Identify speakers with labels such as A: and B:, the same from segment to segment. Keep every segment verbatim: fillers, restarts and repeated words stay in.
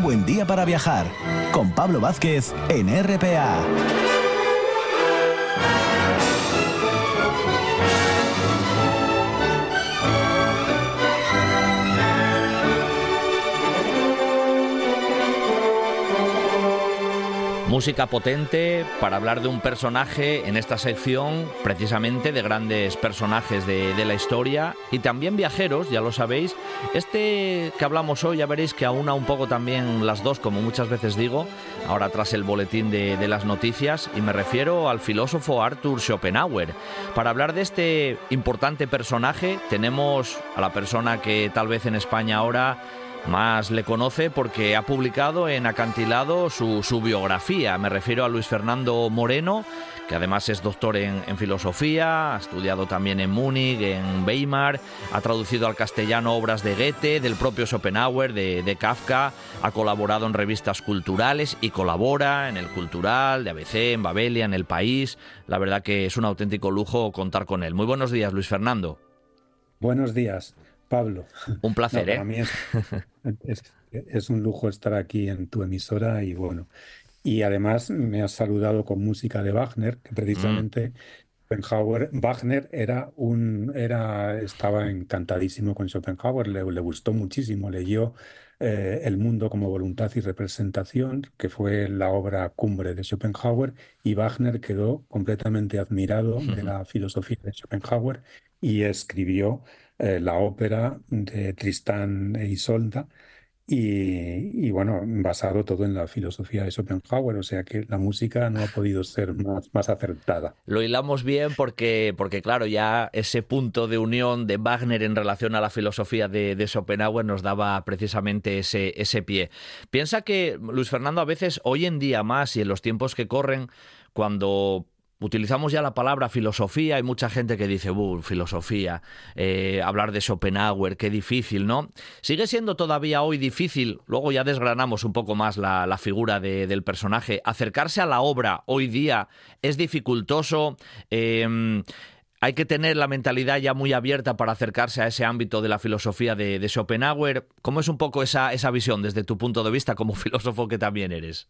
A: buen día para viajar con Pablo Vázquez en R P A.
B: Música potente para hablar de un personaje en esta sección, precisamente de grandes personajes de, de la historia y también viajeros, ya lo sabéis. Este que hablamos hoy, ya veréis que aúna un poco también las dos, como muchas veces digo, ahora tras el boletín de, de las noticias, y me refiero al filósofo Arthur Schopenhauer. Para hablar de este importante personaje tenemos a la persona que tal vez en España ahora más le conoce porque ha publicado en Acantilado su, su biografía. Me refiero a Luis Fernando Moreno, que además es doctor en, en filosofía, ha estudiado también en Múnich, en Weimar, ha traducido al castellano obras de Goethe, del propio Schopenhauer, de, de Kafka, ha colaborado en revistas culturales y colabora en El Cultural, de A B C, en Babelia, en El País. La verdad que es un auténtico lujo contar con él. Muy buenos días, Luis Fernando.
C: Buenos días, Pablo.
B: Un placer,
C: no, para
B: ¿eh?
C: mí es, es, es un lujo estar aquí en tu emisora y bueno, y además me has saludado con música de Wagner, que
B: Mm.
C: precisamente Schopenhauer, Wagner era un, era, estaba encantadísimo con Schopenhauer, le, le gustó muchísimo, leyó eh, El mundo como voluntad y representación, que fue la obra cumbre de Schopenhauer, y Wagner quedó completamente admirado de la filosofía de Schopenhauer y escribió eh, la ópera de Tristán e Isolda, y, y bueno, basado todo en la filosofía de Schopenhauer, o sea que la música no ha podido ser más, más acertada.
B: Lo hilamos bien porque, porque, claro, ya ese punto de unión de Wagner en relación a la filosofía de, de Schopenhauer nos daba precisamente ese, ese pie. Piensa que, Luis Fernando, a veces, hoy en día más y en los tiempos que corren, cuando utilizamos ya la palabra filosofía, hay mucha gente que dice, ¡buh, filosofía! Eh, hablar de Schopenhauer, qué difícil, ¿no? Sigue siendo todavía hoy difícil, luego ya desgranamos un poco más la, la figura de, del personaje, acercarse a la obra hoy día es dificultoso. Eh, hay que tener la mentalidad ya muy abierta para acercarse a ese ámbito de la filosofía de, de Schopenhauer. ¿Cómo es un poco esa, esa visión desde tu punto de vista como filósofo que también eres?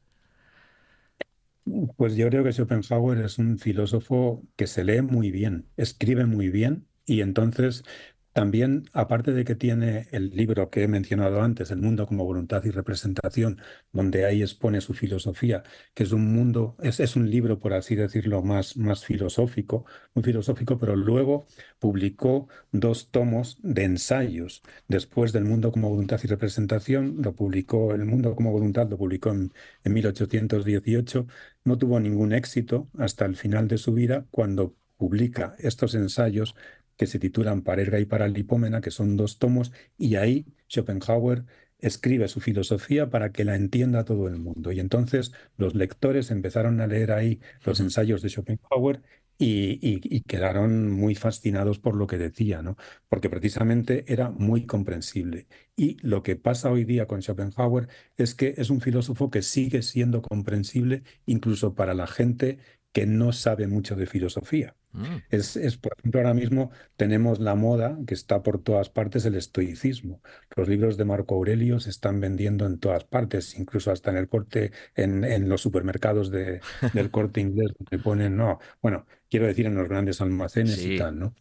C: Pues yo creo que Schopenhauer es un filósofo que se lee muy bien, escribe muy bien y entonces también, aparte de que tiene el libro que he mencionado antes, El mundo como voluntad y representación, donde ahí expone su filosofía, que es un mundo, es, es un libro, por así decirlo, más, más filosófico, muy filosófico, pero luego publicó dos tomos de ensayos. Después del mundo como voluntad y representación, lo publicó, El mundo como voluntad lo publicó en, en mil ochocientos dieciocho. No tuvo ningún éxito hasta el final de su vida, cuando publica estos ensayos que se titulan Parerga y Paralipómena, que son dos tomos, y ahí Schopenhauer escribe su filosofía para que la entienda todo el mundo. Y entonces los lectores empezaron a leer ahí los ensayos de Schopenhauer y, y- y quedaron muy fascinados por lo que decía, ¿no? Porque precisamente era muy comprensible. Y lo que pasa hoy día con Schopenhauer es que es un filósofo que sigue siendo comprensible incluso para la gente que no sabe mucho de filosofía.
B: Mm.
C: Es, es, por ejemplo, ahora mismo tenemos la moda que está por todas partes, el estoicismo. Los libros de Marco Aurelio se están vendiendo en todas partes, incluso hasta en el corte, en, en los supermercados de, del Corte Inglés, donde ponen, no, bueno, quiero decir en los grandes almacenes y
B: Sí.
C: tal, ¿no?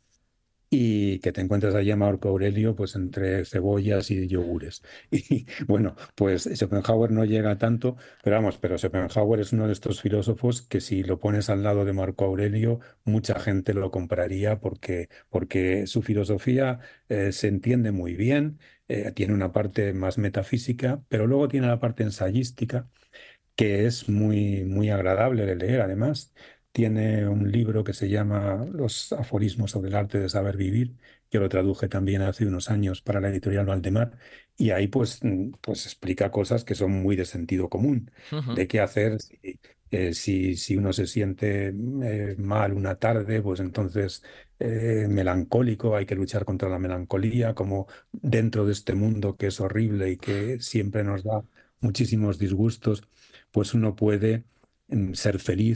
C: Y que te encuentras allí a Marco Aurelio pues entre cebollas y yogures. Y bueno, pues Schopenhauer no llega a tanto, pero vamos, pero Schopenhauer es uno de estos filósofos que si lo pones al lado de Marco Aurelio, mucha gente lo compraría porque, porque su filosofía eh, se entiende muy bien, eh, tiene una parte más metafísica, pero luego tiene la parte ensayística que es muy, muy agradable de leer. Además, tiene un libro que se llama Los aforismos sobre el arte de saber vivir. Yo lo traduje también hace unos años para la editorial Valdemar, y ahí pues, mm, pues explica cosas que son muy de sentido común, de qué hacer si, eh, si, si uno se siente eh, mal una tarde, pues entonces eh, melancólico, hay que luchar contra la melancolía, como dentro de este mundo que es horrible y que siempre nos da muchísimos disgustos, pues uno puede mm, ser feliz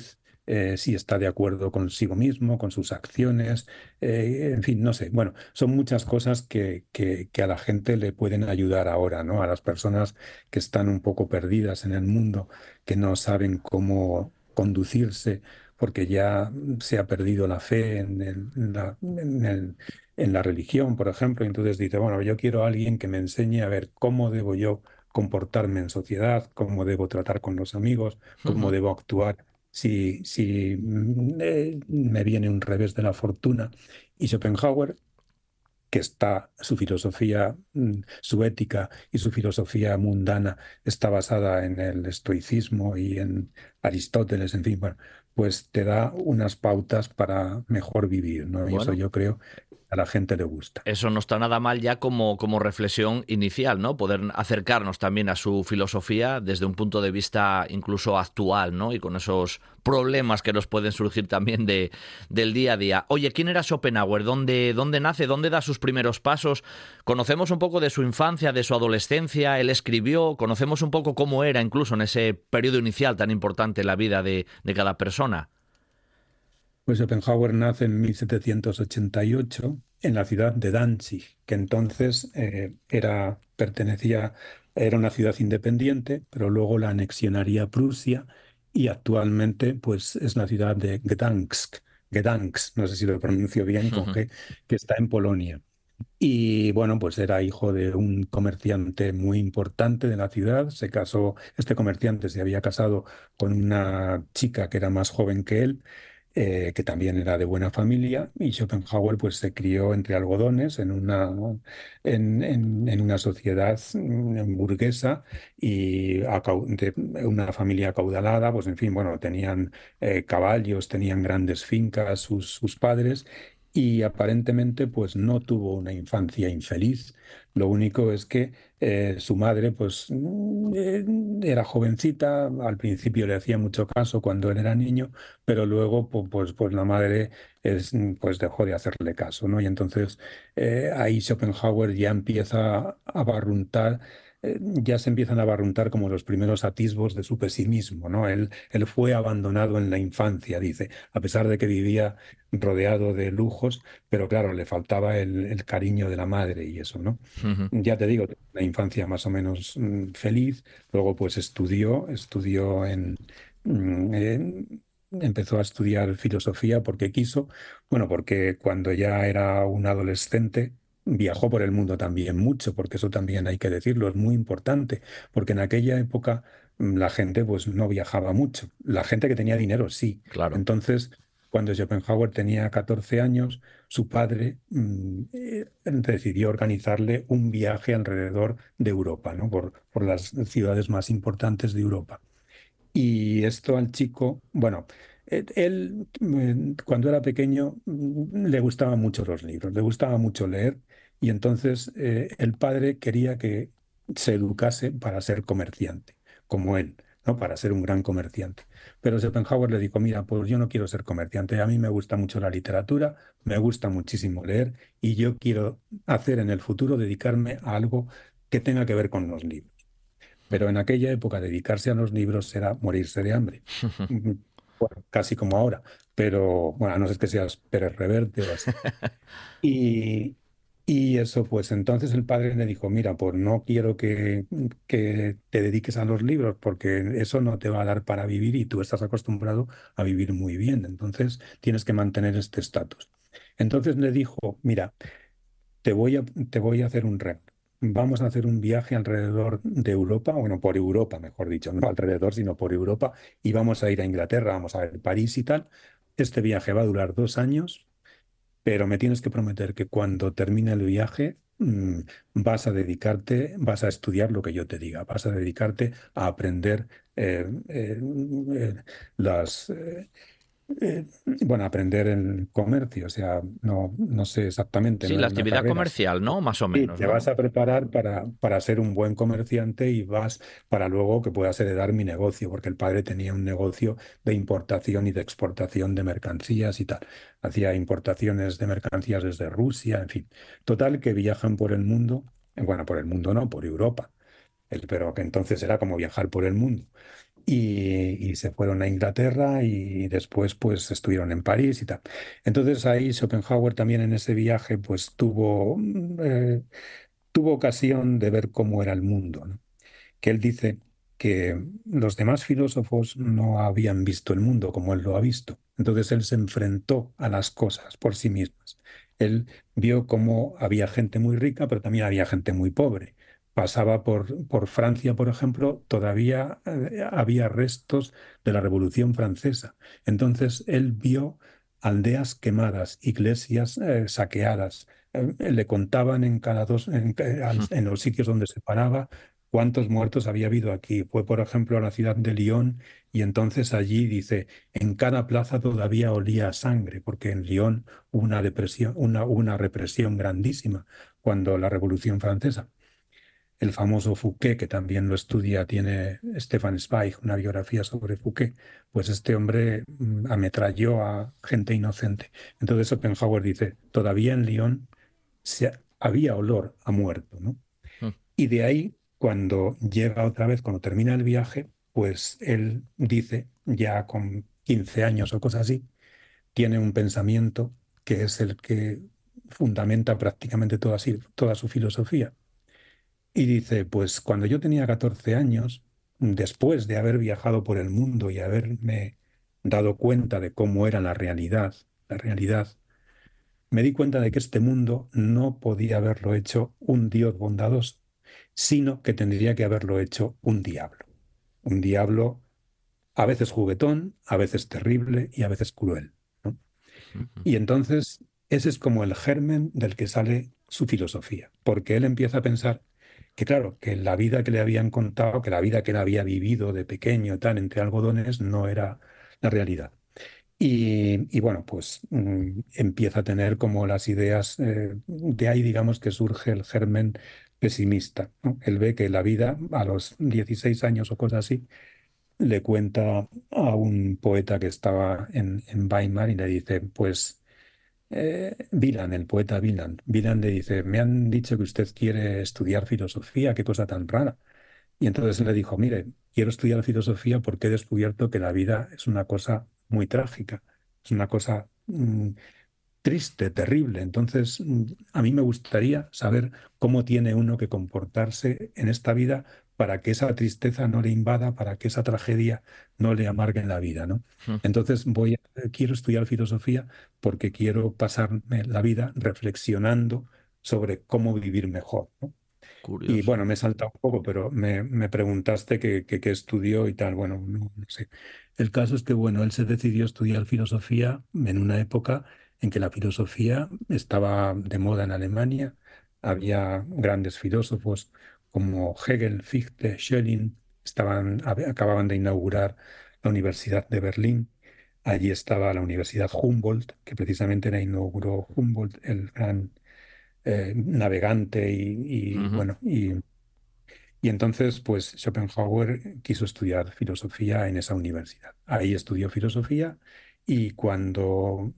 C: eh, si está de acuerdo consigo mismo, con sus acciones, eh, en fin, no sé. Bueno, son muchas cosas que, que, que a la gente le pueden ayudar ahora, ¿no? A las personas que están un poco perdidas en el mundo, que no saben cómo conducirse porque ya se ha perdido la fe en el- en la, en el- en la religión, por ejemplo. Y entonces dice, bueno, yo quiero a alguien que me enseñe a ver cómo debo yo comportarme en sociedad, cómo debo tratar con los amigos, cómo debo actuar si, si mm, eh, me viene un revés de la fortuna. Y Schopenhauer, que está su filosofía, mm, su ética y su filosofía mundana está basada en el estoicismo y en Aristóteles, en fin, bueno, pues te da unas pautas para mejor vivir, ¿no? Y eso
B: Bueno,
C: yo creo a la gente le gusta.
B: eso no está nada mal ya como, como reflexión inicial, ¿no? Poder acercarnos también a su filosofía desde un punto de vista incluso actual, ¿no? Y con esos problemas que nos pueden surgir también de, del día a día. Oye, ¿quién era Schopenhauer? ¿Dónde, dónde nace? ¿Dónde da sus primeros pasos? Conocemos un poco de su infancia, de su adolescencia. Él escribió, conocemos un poco cómo era incluso en ese periodo inicial tan importante en la vida de, de cada persona.
C: Pues Schopenhauer nace en mil setecientos ochenta y ocho en la ciudad de Danzig, que entonces eh, era, pertenecía, era una ciudad independiente, pero luego la anexionaría Prusia y actualmente pues es la ciudad de Gdansk, Gdansk, no sé si lo pronuncio bien con G, que está en Polonia. Y bueno, pues era hijo de un comerciante muy importante de la ciudad. Se casó, este comerciante se había casado con una chica que era más joven que él, eh, que también era de buena familia, y Schopenhauer pues se crió entre algodones en una, en, en- en una sociedad mm, burguesa y acau- de una familia acaudalada, pues en fin, bueno, tenían eh, caballos, tenían grandes fincas sus, sus padres. Y aparentemente, pues no tuvo una infancia infeliz. Lo único es que eh, su madre, pues mm, eh, era jovencita. Al principio le hacía mucho caso cuando él era niño, pero luego pu- pues, pues la madre es, mm, pues dejó de hacerle caso, ¿no? Y entonces eh, ahí Schopenhauer ya empieza a barruntar, eh, ya se empiezan a barruntar como los primeros atisbos de su pesimismo, ¿no? Él, él fue abandonado en la infancia, dice, a pesar de que vivía rodeado de lujos, pero claro, le faltaba el, el cariño de la madre y eso, ¿no? Ya te digo, la infancia más o menos mm, feliz, luego pues estudió, estudió en, mm, en- empezó a estudiar filosofía porque quiso, bueno, porque cuando ya era un adolescente viajó por el mundo también mucho, porque eso también hay que decirlo, es muy importante, porque en aquella época mm, la gente pues no viajaba mucho, la gente que tenía dinero sí.
B: Claro.
C: Entonces, cuando Schopenhauer tenía catorce años, su padre mm, eh, decidió organizarle un viaje alrededor de Europa, ¿no? Por, por las ciudades más importantes de Europa. Y esto al chico, bueno, eh, él mm, cuando era pequeño mm, le gustaban mucho los libros, le gustaba mucho leer y entonces eh, el padre quería que se educase para ser comerciante, como él, ¿no? Para ser un gran comerciante. Pero Schopenhauer le dijo, mira, pues yo no quiero ser comerciante, a mí me gusta mucho la literatura, me gusta muchísimo leer y yo quiero hacer en el futuro dedicarme a algo que tenga que ver con los libros. Pero en aquella época dedicarse a los libros era morirse de hambre. Mm, bueno, casi como ahora, pero bueno, a no ser que seas Pérez Reverte o así. Y, y eso, pues entonces el padre le dijo, mira, pues no quiero que, que te dediques a los libros porque eso no te va a dar para vivir y tú estás acostumbrado a vivir muy bien, entonces tienes que mantener este estatus. Entonces le dijo, mira, te voy a, te voy a hacer un regalo. Vamos a hacer un viaje alrededor de Europa, bueno, por Europa, mejor dicho, no alrededor, sino por Europa, y vamos a ir a Inglaterra, vamos a ver París y tal. Este viaje va a durar dos años, pero me tienes que prometer que cuando termine el viaje, mm, vas a dedicarte, vas a estudiar lo que yo te diga, vas a dedicarte a aprender eh, eh, eh, las, eh, eh, bueno, aprender el comercio, o sea, no, no sé exactamente,
B: Sí,
C: no
B: la
C: es una
B: actividad
C: carrera.
B: comercial, ¿no? Más o
C: Sí,
B: menos,
C: te vas
B: ¿no?
C: a preparar para, para ser un buen comerciante y vas para luego que puedas heredar mi negocio, porque el padre tenía un negocio de importación y de exportación de mercancías y tal. Hacía importaciones de mercancías desde Rusia, en fin. Total, que viajan por el mundo, eh, bueno, por el mundo no, por Europa, el, pero que entonces era como viajar por el mundo. y, y se fueron a Inglaterra y después pues estuvieron en París y tal. Entonces ahí Schopenhauer también en ese viaje pues tuvo, mm, eh, tuvo ocasión de ver cómo era el mundo, ¿no? Que él dice que los demás filósofos no habían visto el mundo como él lo ha visto. Entonces él se enfrentó a las cosas por sí mismas. Él vio cómo había gente muy rica, pero también había gente muy pobre. Pasaba por, por Francia, por ejemplo, todavía eh, había restos de la Revolución Francesa. Entonces él vio aldeas quemadas, iglesias eh, saqueadas. Eh, le contaban en cada dos, en, en los sitios donde se paraba cuántos muertos había habido aquí. Fue, por ejemplo, a la ciudad de Lyon y entonces allí dice, en cada plaza todavía olía a sangre, porque en Lyon hubo una depresión, una, una represión grandísima cuando la Revolución Francesa. El famoso Fouquet, que también lo estudia, tiene Stefan Zweig, una biografía sobre Fouquet, pues este hombre mm, ametralló a gente inocente. Entonces Schopenhauer dice, todavía en Lyon se, había olor a muerto, ¿no? Y de ahí, cuando llega otra vez, cuando termina el viaje, pues él dice, ya con quince años o cosas así, tiene un pensamiento que es el que fundamenta prácticamente toda, si- toda su filosofía. Y dice, pues cuando yo tenía catorce años, después de haber viajado por el mundo y haberme dado cuenta de cómo era la realidad, la realidad, me di cuenta de que este mundo no podía haberlo hecho un Dios bondadoso, sino que tendría que haberlo hecho un diablo. Un diablo a veces juguetón, a veces terrible y a veces cruel, ¿no? Y entonces ese es como el germen del que sale su filosofía, porque él empieza a pensar que claro, que la vida que le habían contado, que la vida que él había vivido de pequeño, tal, entre algodones, no era la realidad. Y, y bueno, pues mm, empieza a tener como las ideas, eh, de ahí digamos que surge el germen pesimista, ¿no? Él ve que la vida a los dieciséis años o cosas así, le cuenta a un poeta que estaba en, en Weimar y le dice, pues eh, Wieland, el poeta Wieland, Wieland le dice, me han dicho que usted quiere estudiar filosofía, qué cosa tan rara. Y entonces él le dijo, mire, quiero estudiar filosofía porque he descubierto que la vida es una cosa muy trágica, es una cosa mm, triste, terrible. Entonces, mm, a mí me gustaría saber cómo tiene uno que comportarse en esta vida para que esa tristeza no le invada, para que esa tragedia no le amargue la vida, ¿no? Entonces, voy a- quiero estudiar filosofía porque quiero pasarme la vida reflexionando sobre cómo vivir mejor, ¿no? Y
B: Curioso.
C: bueno, me he saltado un poco, pero me, me preguntaste qué qué- qué estudió y tal. Bueno, no, no sé. El caso es que, bueno, él se decidió estudiar filosofía en una época en que la filosofía estaba de moda en Alemania. Había grandes filósofos como Hegel, Fichte, Schelling. Estaban, hab- acababan de inaugurar la Universidad de Berlín. Allí estaba la Universidad Humboldt, que precisamente la inauguró Humboldt, el gran eh, navegante y, y,
B: Ujú.
C: bueno, y, y entonces pues Schopenhauer quiso estudiar filosofía en esa universidad. Ahí estudió filosofía y cuando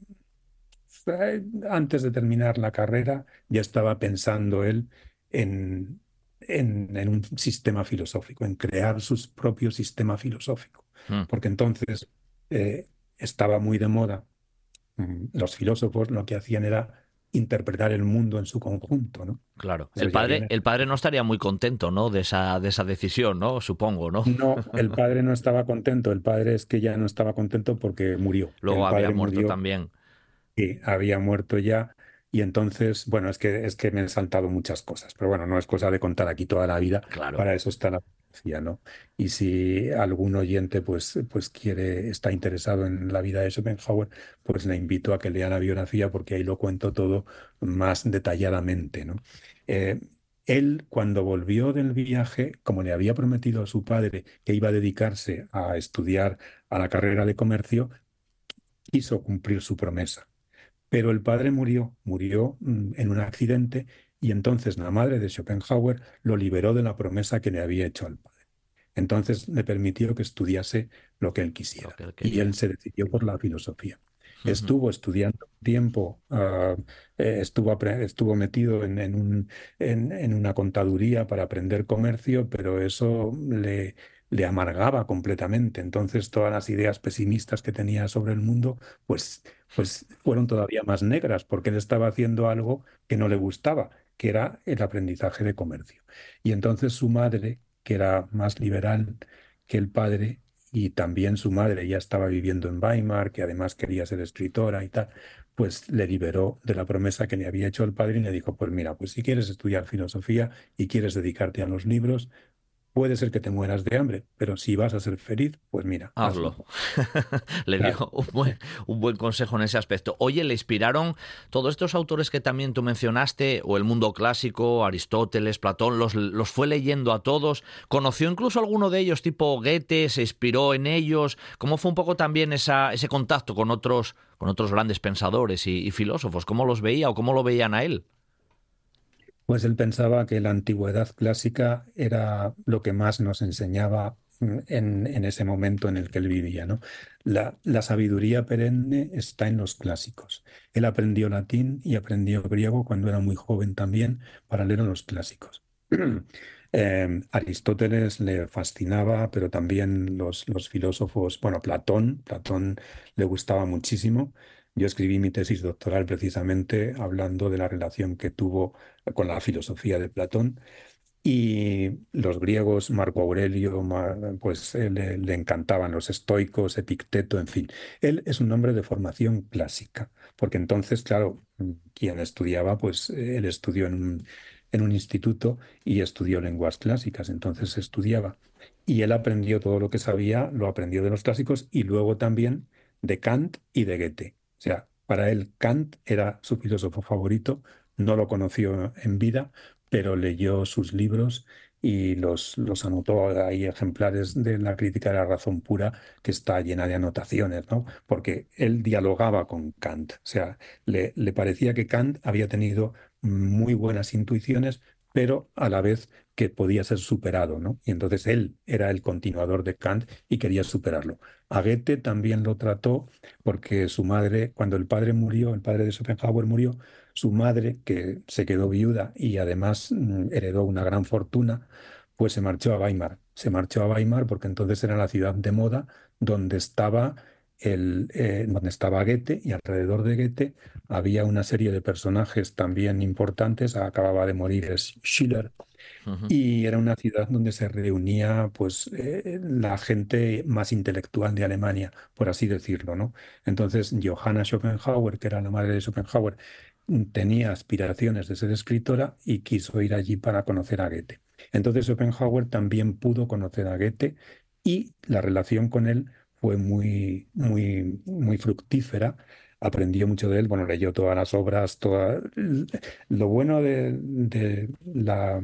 C: eh, antes de terminar la carrera ya estaba pensando él en, en, en un sistema filosófico, en crear su propio sistema filosófico,
B: Mm.
C: porque entonces eh, estaba muy de moda. Mm, Los filósofos lo que hacían era interpretar el mundo en su conjunto, ¿no?
B: Claro. El
C: Entonces ya
B: padre,
C: viene.
B: el padre no estaría muy contento, ¿no? De esa, de esa decisión, ¿no? Supongo, ¿no?
C: No, el padre no estaba contento. El padre es que ya no estaba contento porque murió.
B: Luego
C: El
B: había
C: padre
B: muerto
C: murió
B: también.
C: y había muerto ya. Y entonces, bueno, es que, es que me he saltado muchas cosas. Pero bueno, no es cosa de contar aquí toda la vida.
B: Claro.
C: Para eso está la poesía, ¿no? Y si algún oyente pues, pues quiere, está interesado en la vida de Schopenhauer, pues le invito a que lea la biografía porque ahí lo cuento todo más detalladamente, ¿no? Eh, Él, cuando volvió del viaje, como le había prometido a su padre que iba a dedicarse a estudiar a la carrera de comercio, quiso cumplir su promesa. Pero el padre murió, murió mm, en un accidente y entonces la madre de Schopenhauer lo liberó de la promesa que le había hecho al padre. Entonces le permitió que estudiase lo que él
B: Lo
C: quisiera
B: que él
C: y él
B: quería.
C: se decidió por la filosofía.
B: Ujú.
C: Estuvo estudiando un tiempo, ah, eh, estuvo, apre- estuvo metido en, en un- en- en una contaduría para aprender comercio, pero eso le, le amargaba completamente. Entonces todas las ideas pesimistas que tenía sobre el mundo, pues, pues fueron todavía más negras, porque él estaba haciendo algo que no le gustaba, que era el aprendizaje de comercio. Y entonces su madre, que era más liberal que el padre, y también su madre ya estaba viviendo en Weimar, que además quería ser escritora y tal, pues le liberó de la promesa que le había hecho el padre y le dijo, pues mira, pues si quieres estudiar filosofía y quieres dedicarte a los libros, puede ser que te mueras de hambre, pero si vas a ser feliz, pues mira, hazlo.
B: Hazlo. Le
C: Claro.
B: dio un buen, un buen consejo en ese aspecto. Oye, ¿le inspiraron todos estos autores que también tú mencionaste, o el mundo clásico, Aristóteles, Platón, los, los fue leyendo a todos? ¿Conoció incluso alguno de ellos, tipo Goethe, se inspiró en ellos? ¿Cómo fue un poco también esa, ese contacto con otros, con otros grandes pensadores y, y filósofos? ¿Cómo los veía o cómo lo veían a él?
C: Pues él pensaba que la antigüedad clásica era lo que más nos enseñaba mm, en, en ese momento en el que él vivía, ¿no? La, la sabiduría perenne está en los clásicos. Él aprendió latín y aprendió griego cuando era muy joven también para leer a los clásicos. Eh, Aristóteles le fascinaba, pero también los, los filósofos, bueno, Platón, Platón le gustaba muchísimo. Yo escribí mi tesis doctoral precisamente hablando de la relación que tuvo con la filosofía de Platón. Y los griegos, Marco Aurelio, Ma- pues eh, le, le encantaban los estoicos, Epicteto, en fin. Él es un hombre de formación clásica, porque entonces, claro, quien estudiaba, pues eh, él estudió en un, en un instituto y estudió lenguas clásicas, entonces estudiaba. Y él aprendió todo lo que sabía, lo aprendió de los clásicos y luego también de Kant y de Goethe. O sea, para él Kant era su filósofo favorito, no lo conoció en vida, pero leyó sus libros y los, los anotó. Hay ejemplares de la crítica de la razón pura que está llena de anotaciones, ¿no? Porque él dialogaba con Kant. O sea, le, le parecía que Kant había tenido muy buenas intuiciones, pero a la vez que podía ser superado, ¿no? Y entonces él era el continuador de Kant y quería superarlo. A Goethe también lo trató porque su madre, cuando el padre murió, el padre de Schopenhauer murió, su madre, que se quedó viuda y además mm, heredó una gran fortuna, pues se marchó a Weimar. Se marchó a Weimar porque entonces era la ciudad de moda donde estaba el, eh, donde estaba Goethe, y alrededor de Goethe había una serie de personajes también importantes. Acababa de morir es Schiller,
B: Ujú.
C: y era una ciudad donde se reunía pues eh, la gente más intelectual de Alemania, por así decirlo, ¿no? Entonces, Johanna Schopenhauer, que era la madre de Schopenhauer, mm, tenía aspiraciones de ser escritora y quiso ir allí para conocer a Goethe. Entonces, Schopenhauer también pudo conocer a Goethe y la relación con él fue muy, muy, muy fructífera. Aprendió mucho de él, bueno, leyó todas las obras, toda... Lo bueno de, de la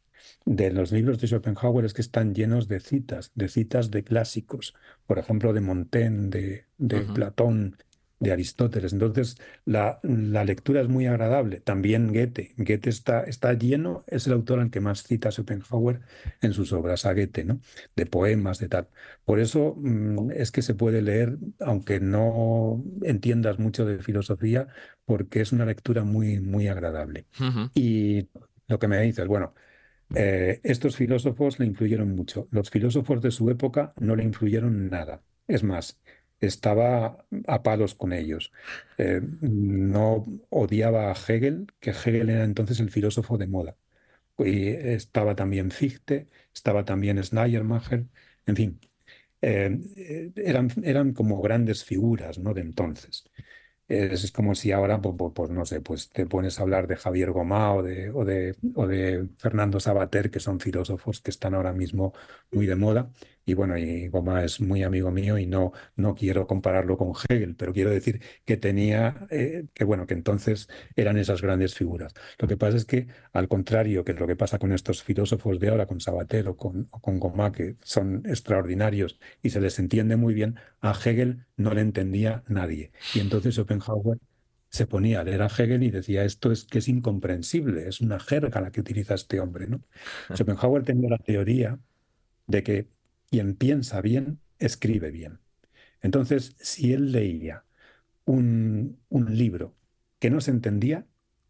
C: de los libros de Schopenhauer es que están llenos de citas, de citas de clásicos, por ejemplo, de Montaigne, de, de
B: Ujú.
C: Platón, de Aristóteles. Entonces, la, la lectura es muy agradable. También Goethe. Goethe está, está lleno, es el autor al que más cita Schopenhauer en sus obras, a Goethe, ¿no? De poemas, de tal. Por eso mm, es que se puede leer, aunque no entiendas mucho de filosofía, porque es una lectura muy, muy agradable.
B: Ujú.
C: Y lo que me dices, bueno. Eh, estos filósofos le influyeron mucho. Los filósofos de su época no le influyeron nada. Es más, estaba a palos con ellos. Eh, no odiaba a Hegel, que Hegel era entonces el filósofo de moda. Y estaba también Fichte, estaba también Schleiermacher, en fin, eh, eh, eran, eran como grandes figuras, ¿no? De entonces. Es como si ahora, pues, pues- pues, no sé, pues te pones a hablar de Javier Gomá o de, o de, o de Fernando Savater, que son filósofos que están ahora mismo muy de moda. Y bueno, y Gomá es muy amigo mío y no, no quiero compararlo con Hegel, pero quiero decir que tenía, eh, que bueno, que entonces eran esas grandes figuras. Lo que pasa es que, al contrario, que es lo que pasa con estos filósofos de ahora, con Savater o con, o con Gomá, que son extraordinarios y se les entiende muy bien, a Hegel no le entendía nadie. Y entonces Schopenhauer se ponía a leer a Hegel y decía, esto es que es incomprensible, es una jerga la que utiliza este hombre, ¿no? Schopenhauer tenía la teoría de que quien piensa bien, escribe bien. Entonces, si él leía un, un libro que no se entendía,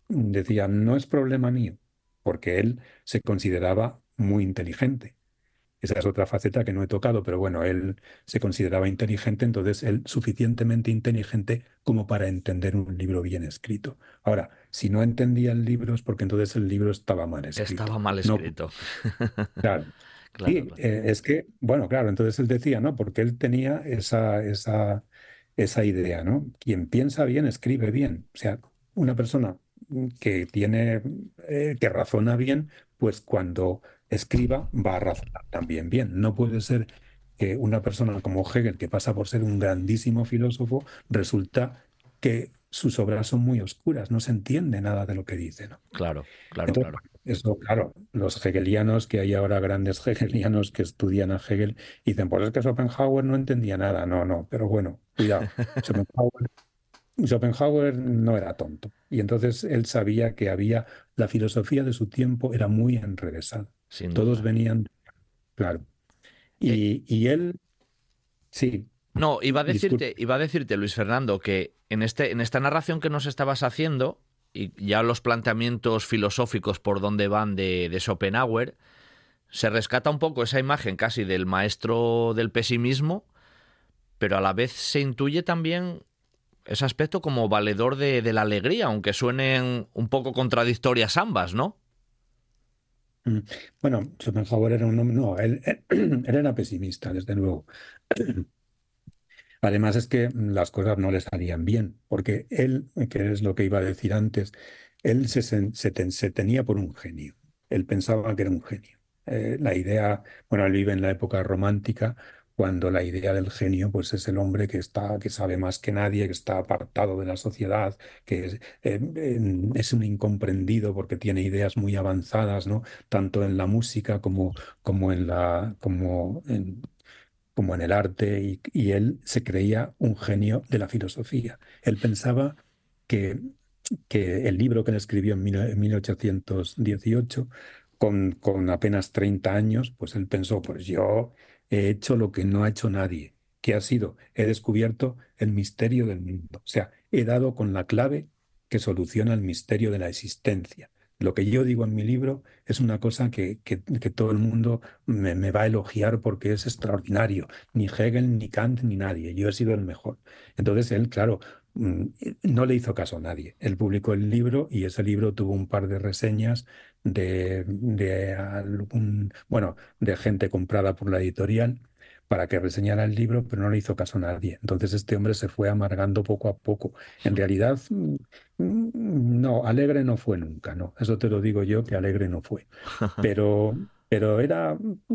C: decía, no es problema mío, porque él se consideraba muy inteligente. Esa es otra faceta que no he tocado, pero bueno, él se consideraba inteligente, entonces él suficientemente inteligente como para entender un libro bien escrito. Ahora, si no entendía el libro es porque entonces el libro estaba mal escrito.
B: Estaba mal
C: No,
B: escrito.
C: claro.
B: Claro,
C: Sí,
B: claro.
C: eh, es que, bueno, claro, entonces él decía, ¿no? Porque él tenía esa, esa, esa idea, ¿no? Quien piensa bien, escribe bien. O sea, una persona que tiene, eh, que razona bien, pues cuando escriba va a razonar también bien. No puede ser que una persona como Hegel, que pasa por ser un grandísimo filósofo, resulta que sus obras son muy oscuras, no se entiende nada de lo que dice, ¿no?
B: Claro, claro,
C: Entonces,
B: claro.
C: eso, claro, los hegelianos, que hay ahora grandes hegelianos que estudian a Hegel, dicen, pues es que Schopenhauer no entendía nada. No, no, pero bueno, cuidado. Schopenhauer, Schopenhauer no era tonto. Y entonces él sabía que había, la filosofía de su tiempo era muy enrevesada.
B: Sin
C: Todos
B: duda.
C: venían, claro.
B: Eh,
C: Y, y él, sí,
B: no, iba a
C: disculpe.
B: decirte, iba a decirte, Luis Fernando, que en este, en esta narración que nos estabas haciendo, y ya los planteamientos filosóficos por dónde van de, de Schopenhauer, se rescata un poco esa imagen casi del maestro del pesimismo, pero a la vez se intuye también ese aspecto como valedor de, de la alegría, aunque suenen un poco contradictorias ambas, ¿no?
C: Mm, Bueno, Schopenhauer era un hombre, no, él, él era pesimista, desde luego. Además es que las cosas no le salían bien, porque él, que es lo que iba a decir antes, él se, sen- se ten- se tenía por un genio. Él pensaba que era un genio. Eh, la idea, bueno, él vive en la época romántica, cuando la idea del genio, pues es el hombre que está, que sabe más que nadie, que está apartado de la sociedad, que es, eh, en- es un incomprendido porque tiene ideas muy avanzadas, ¿no? Tanto en la música como, como en la, como en como en el arte, y, y él se creía un genio de la filosofía. Él pensaba que, que el libro que él escribió en, mil- en mil ochocientos dieciocho, con, con apenas treinta años, pues él pensó, pues yo he hecho lo que no ha hecho nadie. ¿Qué ha sido? He descubierto el misterio del mundo. O sea, he dado con la clave que soluciona el misterio de la existencia. Lo que yo digo en mi libro es una cosa que, que- que todo el mundo me, me va a elogiar porque es extraordinario. Ni Hegel, ni Kant, ni nadie. Yo he sido el mejor. Entonces él, claro, mm, no le hizo caso a nadie. Él publicó el libro y ese libro tuvo un par de reseñas de, de algún, bueno, de gente comprada por la editorial para que reseñara el libro, pero no le hizo caso a nadie. Entonces este hombre se fue amargando poco a poco. En realidad, mm, mm, no, alegre no fue nunca, no. Eso te lo digo yo, que alegre no fue. Pero, pero era,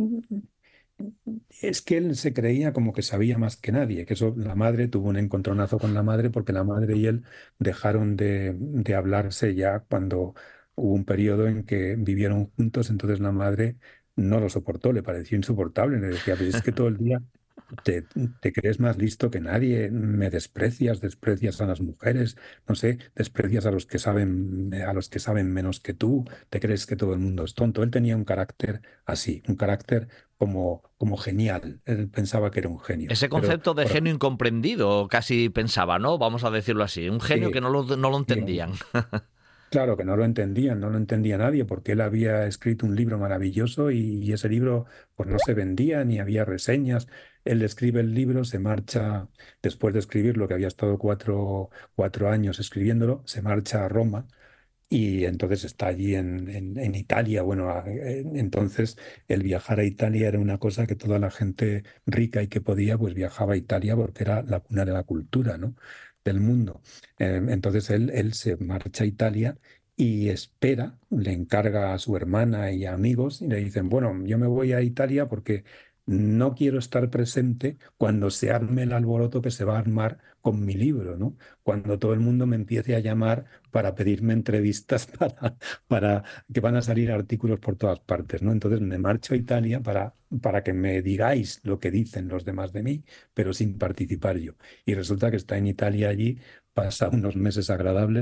C: es que él se creía como que sabía más que nadie, que eso la madre tuvo un encontronazo con la madre porque la madre y él dejaron de, de hablarse ya cuando hubo un periodo en que vivieron juntos, entonces la madre no lo soportó, le pareció insoportable, le decía, pero es que todo el día te, te crees más listo que nadie, me desprecias, desprecias a las mujeres, no sé, desprecias a los que saben, a los que saben menos que tú, te crees que todo el mundo es tonto. Él tenía un carácter así, un carácter como, como genial. Él pensaba que era un genio.
B: Ese
C: Pero,
B: concepto de
C: por
B: genio
C: ejemplo,
B: incomprendido, casi pensaba, ¿no? Vamos a decirlo así. Un genio que
C: sí,
B: no lo, no lo
C: sí,
B: entendían.
C: claro que no lo entendían, no lo entendía nadie, porque él había escrito un libro maravilloso y, y ese libro pues no se vendía ni había reseñas. Él escribe el libro, se marcha, después de escribirlo, que había estado cuatro, cuatro años escribiéndolo, se marcha a Roma y entonces está allí en, en- en Italia. Bueno, a- en- entonces el viajar a Italia era una cosa que toda la gente rica y que podía, pues viajaba a Italia porque era la cuna de la cultura, ¿no? Del mundo. Eh, entonces él, él se marcha a Italia y espera, le encarga a su hermana y a amigos y le dicen, bueno, yo me voy a Italia porque no quiero estar presente cuando se arme el alboroto que se va a armar con mi libro, ¿no? Cuando todo el mundo me empiece a llamar para pedirme entrevistas para, para que van a salir artículos por todas partes, ¿no? Entonces me marcho a Italia para, para que me digáis lo que dicen los demás de mí, pero sin participar yo. Y resulta que está en Italia allí, pasa unos meses agradables,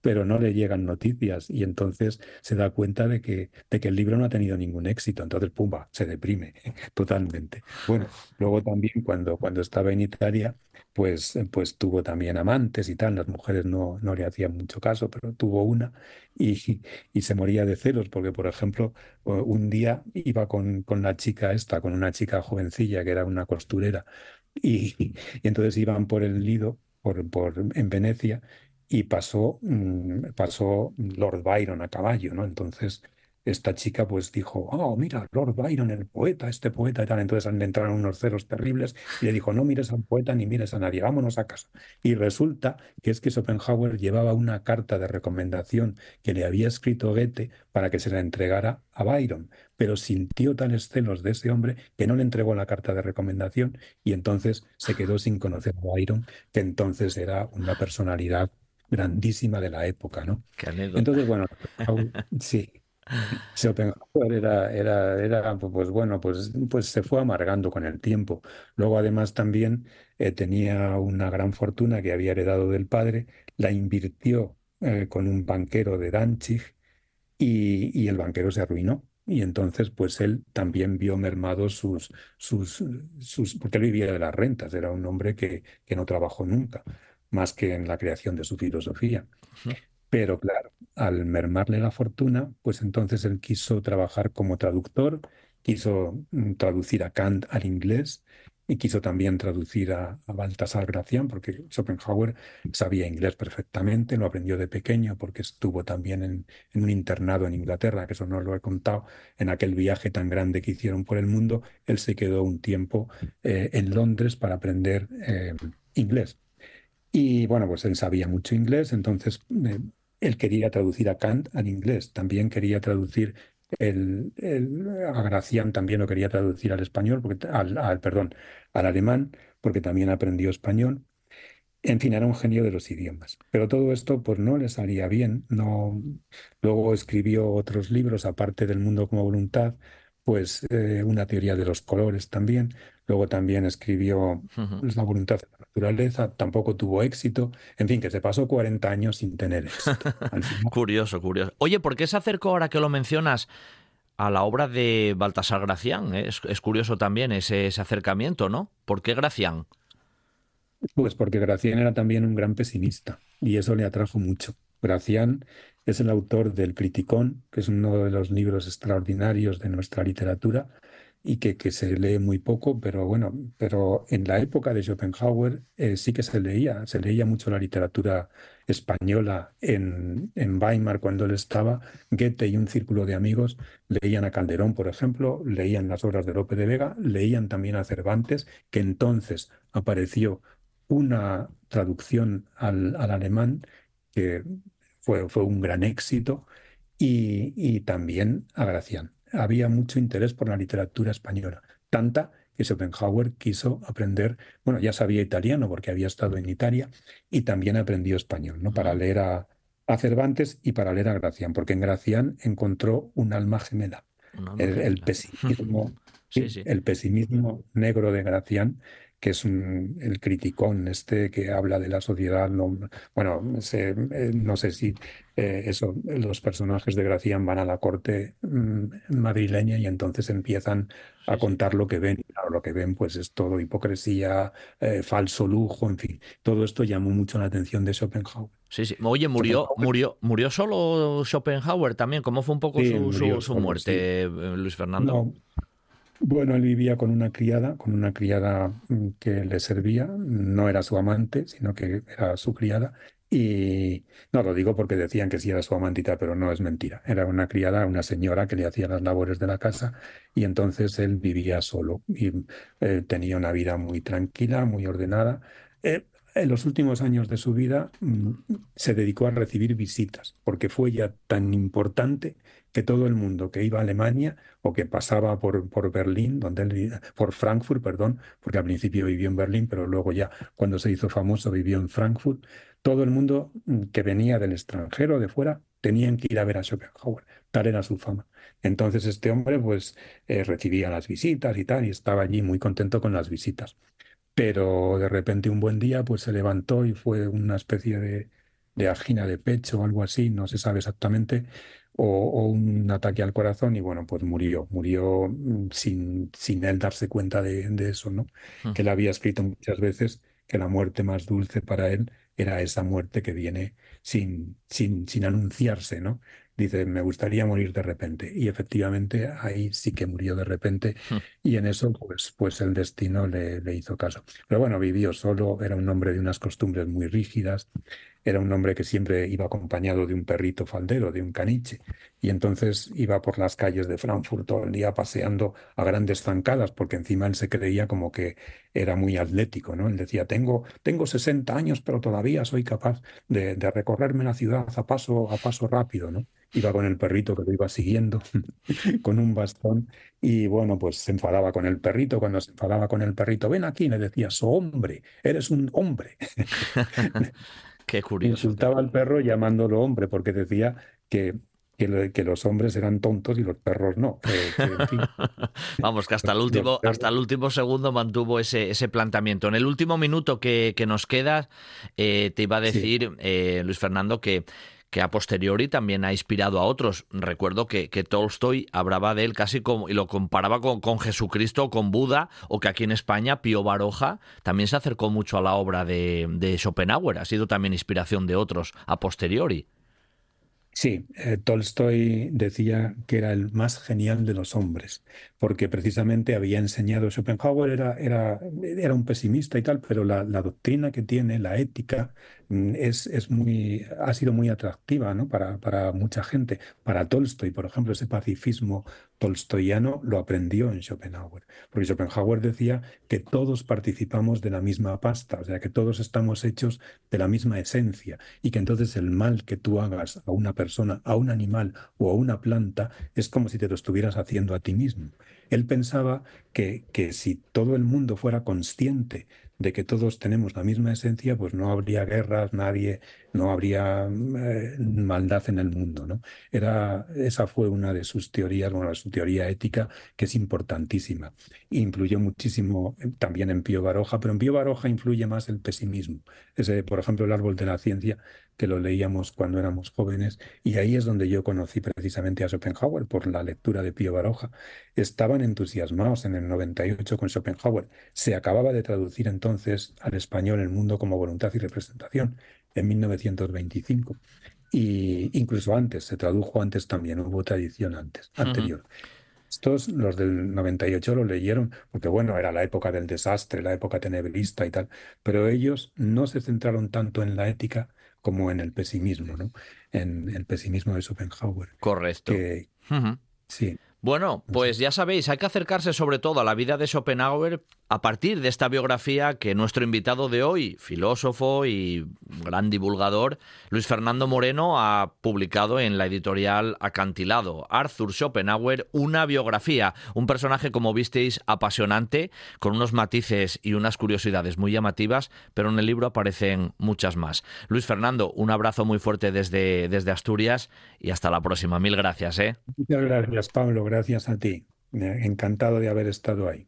C: pero no le llegan noticias y entonces se da cuenta de que, de que el libro no ha tenido ningún éxito. Entonces, pumba, se deprime totalmente. Bueno, luego también cuando, cuando estaba en Italia, pues, eh, pues tuvo también amantes y tal. Las mujeres no, no le hacían mucho caso, pero tuvo una y, y se moría de celos porque, por ejemplo, o- un día iba con, con la chica esta, con una chica jovencilla que era una costurera, y, y entonces iban por el Lido, por, por, en Venecia, y pasó, mm, pasó Lord Byron a caballo, ¿no? Entonces esta chica pues dijo, oh, mira, Lord Byron, el poeta, este poeta y tal. Entonces le entraron unos celos terribles y le dijo, no mires al poeta ni mires a nadie, vámonos a casa. Y resulta que es que Schopenhauer llevaba una carta de recomendación que le había escrito Goethe para que se la entregara a Byron, pero sintió tales celos de ese hombre que no le entregó la carta de recomendación y entonces se quedó sin conocer a Byron, que entonces era una personalidad grandísima de la época, ¿no?
B: Qué anécdota.
C: Entonces, bueno, Schopenhauer, sí, Schopenhauer era, era, era, pues bueno, pues, pues se fue amargando con el tiempo. Luego, además, también eh, tenía una gran fortuna que había heredado del padre, la invirtió eh, con un banquero de Danzig y, y el banquero se arruinó. Y entonces, pues él también vio mermados sus, sus, sus, porque él vivía de las rentas, era un hombre que, que no trabajó nunca, más que en la creación de su filosofía. Pero claro, al mermarle la fortuna, pues entonces él quiso trabajar como traductor, quiso mm, traducir a Kant al inglés y quiso también traducir a, a Baltasar Gracián, porque Schopenhauer sabía inglés perfectamente, lo aprendió de pequeño porque estuvo también en, en un internado en Inglaterra, que eso no lo he contado, en aquel viaje tan grande que hicieron por el mundo, él se quedó un tiempo eh, en Londres para aprender eh, inglés. Y bueno, pues él sabía mucho inglés, entonces eh, él quería traducir a Kant al inglés, también quería traducir el, el- a Gracián, también lo quería traducir al español, porque, al, al- perdón, al alemán, porque también aprendió español. En fin, era un genio de los idiomas. Pero todo esto pues no le salía bien. No... Luego escribió otros libros, aparte del mundo como voluntad, pues eh, una teoría de los colores también. Luego también escribió pues, La voluntad de la naturaleza. Tampoco tuvo éxito. En fin, que se pasó cuarenta años sin tener éxito. Al final,
B: Curioso, curioso. Oye, ¿por qué se acercó ahora que lo mencionas a la obra de Baltasar Gracián? ¿Eh? Es, es curioso también ese, ese acercamiento, ¿no? ¿Por qué Gracián?
C: pues porque Gracián era también un gran pesimista y eso le atrajo mucho. Gracián es el autor del Criticón, que es uno de los libros extraordinarios de nuestra literatura y que, que se lee muy poco, pero bueno, pero en la época de Schopenhauer eh, sí que se leía, se leía mucho la literatura española en, en Weimar cuando él estaba. Goethe y un círculo de amigos leían a Calderón, por ejemplo, leían las obras de Lope de Vega, leían también a Cervantes, que entonces apareció una traducción al, al alemán que fue, fue un gran éxito y, y también a Gracián. Había mucho interés por la literatura española, tanta que Schopenhauer quiso aprender, bueno, ya sabía italiano porque había estado en Italia y también aprendió español, ¿no? Para
B: Mm,
C: leer a, a Cervantes y para leer a Gracián, porque en Gracián encontró un alma gemela.
B: un alma
C: El, el
B: gemela.
C: pesimismo,
B: Sí,
C: sí,
B: sí.
C: el pesimismo negro de Gracián, que es un- el criticón este que habla de la sociedad. No, bueno, se- eh, no sé si eh, eso, los personajes de Gracián van a la corte mm, madrileña y entonces empiezan a
B: Sí, sí.
C: contar lo que ven. Y claro, lo que ven pues es todo hipocresía, eh, falso lujo, en fin. Todo esto llamó mucho la atención de Schopenhauer.
B: Sí, sí. Oye, murió,
C: Schopenhauer,
B: murió, murió solo Schopenhauer también. ¿Cómo fue un poco
C: sí,
B: su, su,
C: murió
B: su
C: solo, sí.
B: muerte, eh, Luis Fernando?
C: No, bueno, él vivía con una criada, con una criada mm, que le servía, no era su amante, sino que era su criada. Y no lo digo porque decían que sí era su amante y tal, pero no es mentira. Era una criada, una señora que le hacía las labores de la casa y entonces él vivía solo y eh, tenía una vida muy tranquila, muy ordenada. Eh, en los últimos años de su vida mm, se dedicó a recibir visitas porque fue ya tan importante que todo el mundo que iba a Alemania o que pasaba por, por Berlín, donde él vivía, por Frankfurt, perdón, porque al principio vivió en Berlín, pero luego ya cuando se hizo famoso vivió en Frankfurt. Todo el mundo mm, que venía del extranjero, de fuera, tenían que ir a ver a Schopenhauer. Tal era su fama. Entonces este hombre pues eh, recibía las visitas y tal, y estaba allí muy contento con las visitas. Pero de repente un buen día pues se levantó y fue una especie de de angina de pecho o algo así, no se sabe exactamente, o, o un ataque al corazón y bueno, pues murió, murió mm, sin, sin él darse cuenta de, de eso, ¿no? Que él había escrito muchas veces que la muerte más dulce para él era esa muerte que viene sin, sin, sin anunciarse, ¿no? Dice, me gustaría morir de repente. Y efectivamente ahí sí que murió de repente y en eso pues, pues el destino le, le hizo caso. Pero bueno, vivió solo, era un hombre de unas costumbres muy rígidas, era un hombre que siempre iba acompañado de un perrito faldero, de un caniche, y entonces iba por las calles de Frankfurt todo el día paseando a grandes zancadas, porque encima él se creía como que era muy atlético, ¿no? Él decía, tengo, tengo sesenta años, pero todavía soy capaz de, de recorrerme la ciudad a paso, a paso rápido, ¿no? Iba con el perrito que lo iba siguiendo, con un bastón, y bueno, pues se enfadaba con el perrito. Cuando se enfadaba con el perrito, ven aquí, le decía, so hombre, eres un hombre.
B: Qué curioso.
C: Insultaba al perro llamándolo hombre, porque decía que, que, lo- que los hombres eran tontos y los perros no. Eh, que, en fin,
B: Vamos, que hasta el
C: los
B: último, hasta
C: perros.
B: el último segundo mantuvo ese, ese planteamiento. En el último minuto que, que nos queda, eh, te iba a
C: Sí,
B: decir, eh, Luis Fernando, que, que a posteriori también ha inspirado a otros. Recuerdo que, que Tolstoy hablaba de él casi como, y lo comparaba con, con Jesucristo o con Buda, o que aquí en España Pío Baroja también se acercó mucho a la obra de, de Schopenhauer. Ha sido también inspiración de otros a posteriori.
C: sí, eh, Tolstoy decía que era el más genial de los hombres, porque precisamente había enseñado, Schopenhauer era, era, era un pesimista y tal, pero la, la doctrina que tiene, la ética, mm, es, es muy, ha sido muy atractiva, ¿no? Para, para mucha gente. Para Tolstoy, por ejemplo, ese pacifismo tolstoyano lo aprendió en Schopenhauer, porque Schopenhauer decía que todos participamos de la misma pasta, o sea, que todos estamos hechos de la misma esencia y que entonces el mal que tú hagas a una persona, a un animal o a una planta es como si te lo estuvieras haciendo a ti mismo. Él pensaba que, que si todo el mundo fuera consciente de que todos tenemos la misma esencia, pues no habría guerras, nadie, no habría eh, maldad en el mundo, ¿no? Era, esa fue una de sus teorías, bueno, su teoría ética, que es importantísima. Influyó muchísimo eh, también en Pío Baroja, pero en Pío Baroja influye más el pesimismo. Ese, por ejemplo, el árbol de la ciencia, que lo leíamos cuando éramos jóvenes, y ahí es donde yo conocí precisamente a Schopenhauer, por la lectura de Pío Baroja. Estaban entusiasmados en el noventa y ocho con Schopenhauer. Se acababa de traducir entonces al español El mundo como voluntad y representación, en mil novecientos veinticinco. Y incluso antes, se tradujo antes también, hubo tradición antes, anterior. Estos, los del noventa y ocho, lo leyeron porque, bueno, era la época del desastre, la época tenebrista y tal, pero ellos no se centraron tanto en la ética como en el pesimismo, ¿no? En el pesimismo de Schopenhauer,
B: Correcto.
C: que sí,
B: Bueno,
C: no sé.
B: pues ya sabéis, hay que acercarse sobre todo a la vida de Schopenhauer a partir de esta biografía que nuestro invitado de hoy, filósofo y gran divulgador, Luis Fernando Moreno, ha publicado en la editorial Acantilado. Arthur Schopenhauer, una biografía, un personaje, como visteis, apasionante, con unos matices y unas curiosidades muy llamativas, pero en el libro aparecen muchas más. Luis Fernando, un abrazo muy fuerte desde, desde Asturias y hasta la próxima. Mil gracias, ¿eh?
C: Muchas gracias, Pablo, gracias a ti. Eh, Encantado de haber estado ahí.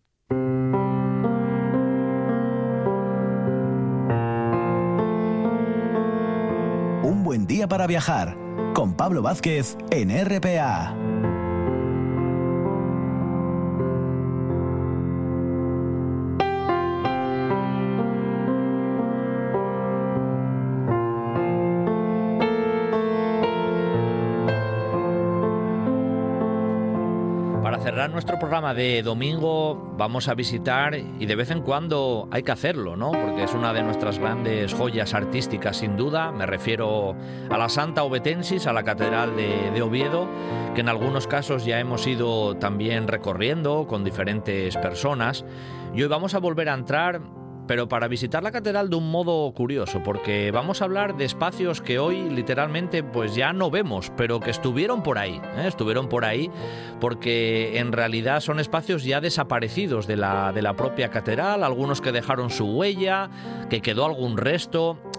A: Un buen día para viajar con Pablo Vázquez en R P A.
B: Para cerrar nuestro programa de domingo vamos a visitar, y de vez en cuando hay que hacerlo, ¿no? Porque es una de nuestras grandes joyas artísticas, sin duda. Me refiero a la Santa Ovetensis, a la Catedral de, de Oviedo, que en algunos casos ya hemos ido también recorriendo con diferentes personas. Y hoy vamos a volver a entrar, pero para visitar la catedral de un modo curioso, porque vamos a hablar de espacios que hoy literalmente pues ya no vemos, pero que estuvieron por ahí, ¿eh? estuvieron por ahí, porque en realidad son espacios ya desaparecidos de la, de la propia catedral, algunos que dejaron su huella, que quedó algún resto.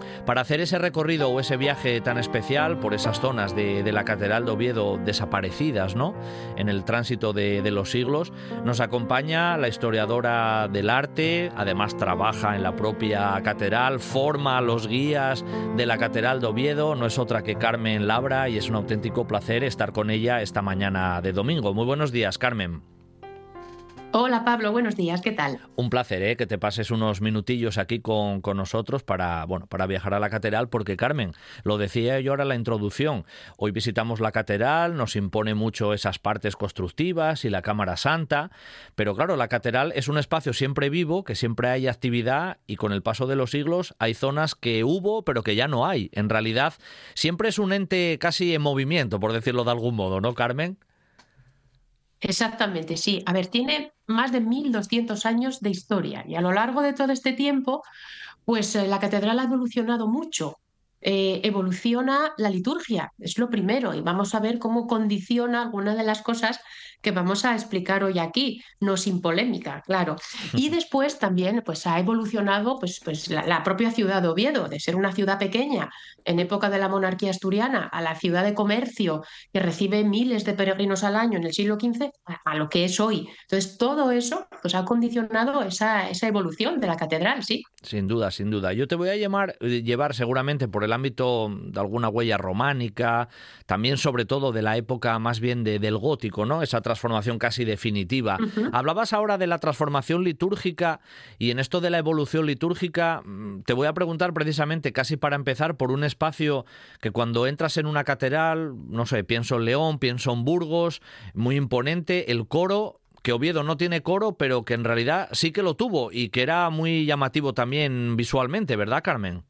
B: Para hacer ese recorrido o ese viaje tan especial por esas zonas de, de la Catedral de Oviedo desaparecidas, ¿no?, en el tránsito de, de los siglos, nos acompaña la historiadora del arte, además trabaja en la propia catedral, forma a los guías de la Catedral de Oviedo, no es otra que Carmen Labra, y es un auténtico placer estar con ella esta mañana de domingo. Muy buenos días, Carmen.
D: Hola Pablo, buenos días, ¿qué tal?
B: Un placer, ¿eh?, que te pases unos minutillos aquí con, con nosotros para, bueno, para viajar a la catedral, porque Carmen, lo decía yo ahora en la introducción, hoy visitamos la catedral, nos impone mucho esas partes constructivas y la Cámara Santa, pero claro, la catedral es un espacio siempre vivo, que siempre hay actividad, y con el paso de los siglos hay zonas que hubo pero que ya no hay. En realidad siempre es un ente casi en movimiento, por decirlo de algún modo, ¿no, Carmen?
D: Exactamente, sí. A ver, tiene más de mil doscientos años de historia y a lo largo de todo este tiempo, pues eh, la catedral ha evolucionado mucho. Eh, evoluciona la liturgia, es lo primero, y vamos a ver cómo condiciona algunas de las cosas que vamos a explicar hoy aquí, no sin polémica, claro. Y después también pues, ha evolucionado pues, pues, la, la propia ciudad de Oviedo, de ser una ciudad pequeña en época de la monarquía asturiana a la ciudad de comercio que recibe miles de peregrinos al año en el siglo quince, a, a lo que es hoy. Entonces, todo eso pues, ha condicionado esa, esa evolución de la catedral, sí.
B: Sin duda, sin duda. Yo te voy a llamar, llevar seguramente por el ámbito de alguna huella románica, también sobre todo de la época más bien de, del gótico, ¿no? Esa transformación casi definitiva.
D: Uh-huh.
B: Hablabas ahora de la transformación litúrgica, y en esto de la evolución litúrgica te voy a preguntar precisamente, casi para empezar, por un espacio que cuando entras en una catedral, no sé, pienso en León, pienso en Burgos, muy imponente, el coro, que Oviedo no tiene coro, pero que en realidad sí que lo tuvo y que era muy llamativo también visualmente, ¿verdad, Carmen?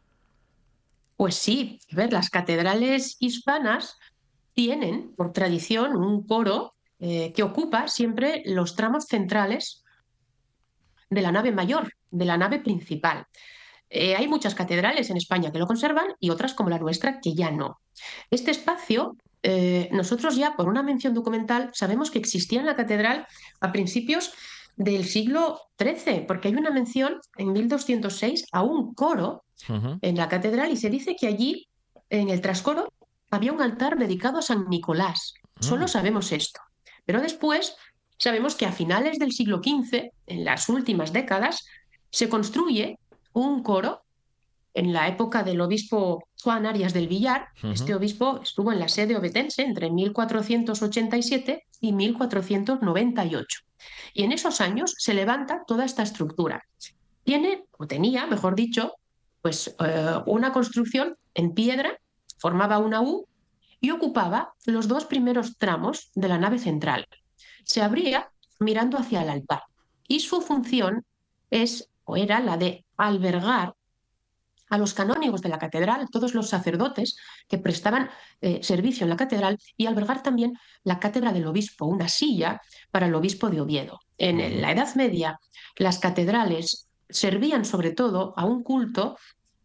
D: Pues sí, a ver, las catedrales hispanas tienen por tradición un coro eh, que ocupa siempre los tramos centrales de la nave mayor, de la nave principal. Eh, hay muchas catedrales en España que lo conservan y otras como la nuestra que ya no. Este espacio, eh, nosotros ya por una mención documental sabemos que existía en la catedral a principios del siglo trece, porque hay una mención en mil doscientos seis a un coro
B: Uh-huh.
D: en la catedral y se dice que allí, en el trascoro, había un altar dedicado a San Nicolás. Solo
B: Mm.
D: sabemos esto. Pero después sabemos que a finales del siglo quince, en las últimas décadas, se construye un coro en la época del obispo Juan Arias del Villar.
B: Uh-huh.
D: Este obispo estuvo en la sede ovetense entre mil cuatrocientos ochenta y siete y mil cuatrocientos noventa y ocho. Y en esos años se levanta toda esta estructura. Tiene, o tenía, mejor dicho, pues eh, una construcción en piedra, formaba una U y ocupaba los dos primeros tramos de la nave central. Se abría mirando hacia el altar y su función es o era la de albergar a los canónigos de la catedral, todos los sacerdotes que prestaban eh, servicio en la catedral, y albergar también la cátedra del obispo, una silla para el obispo de Oviedo. En
B: Uh-huh.
D: la Edad Media, las catedrales servían sobre todo a un culto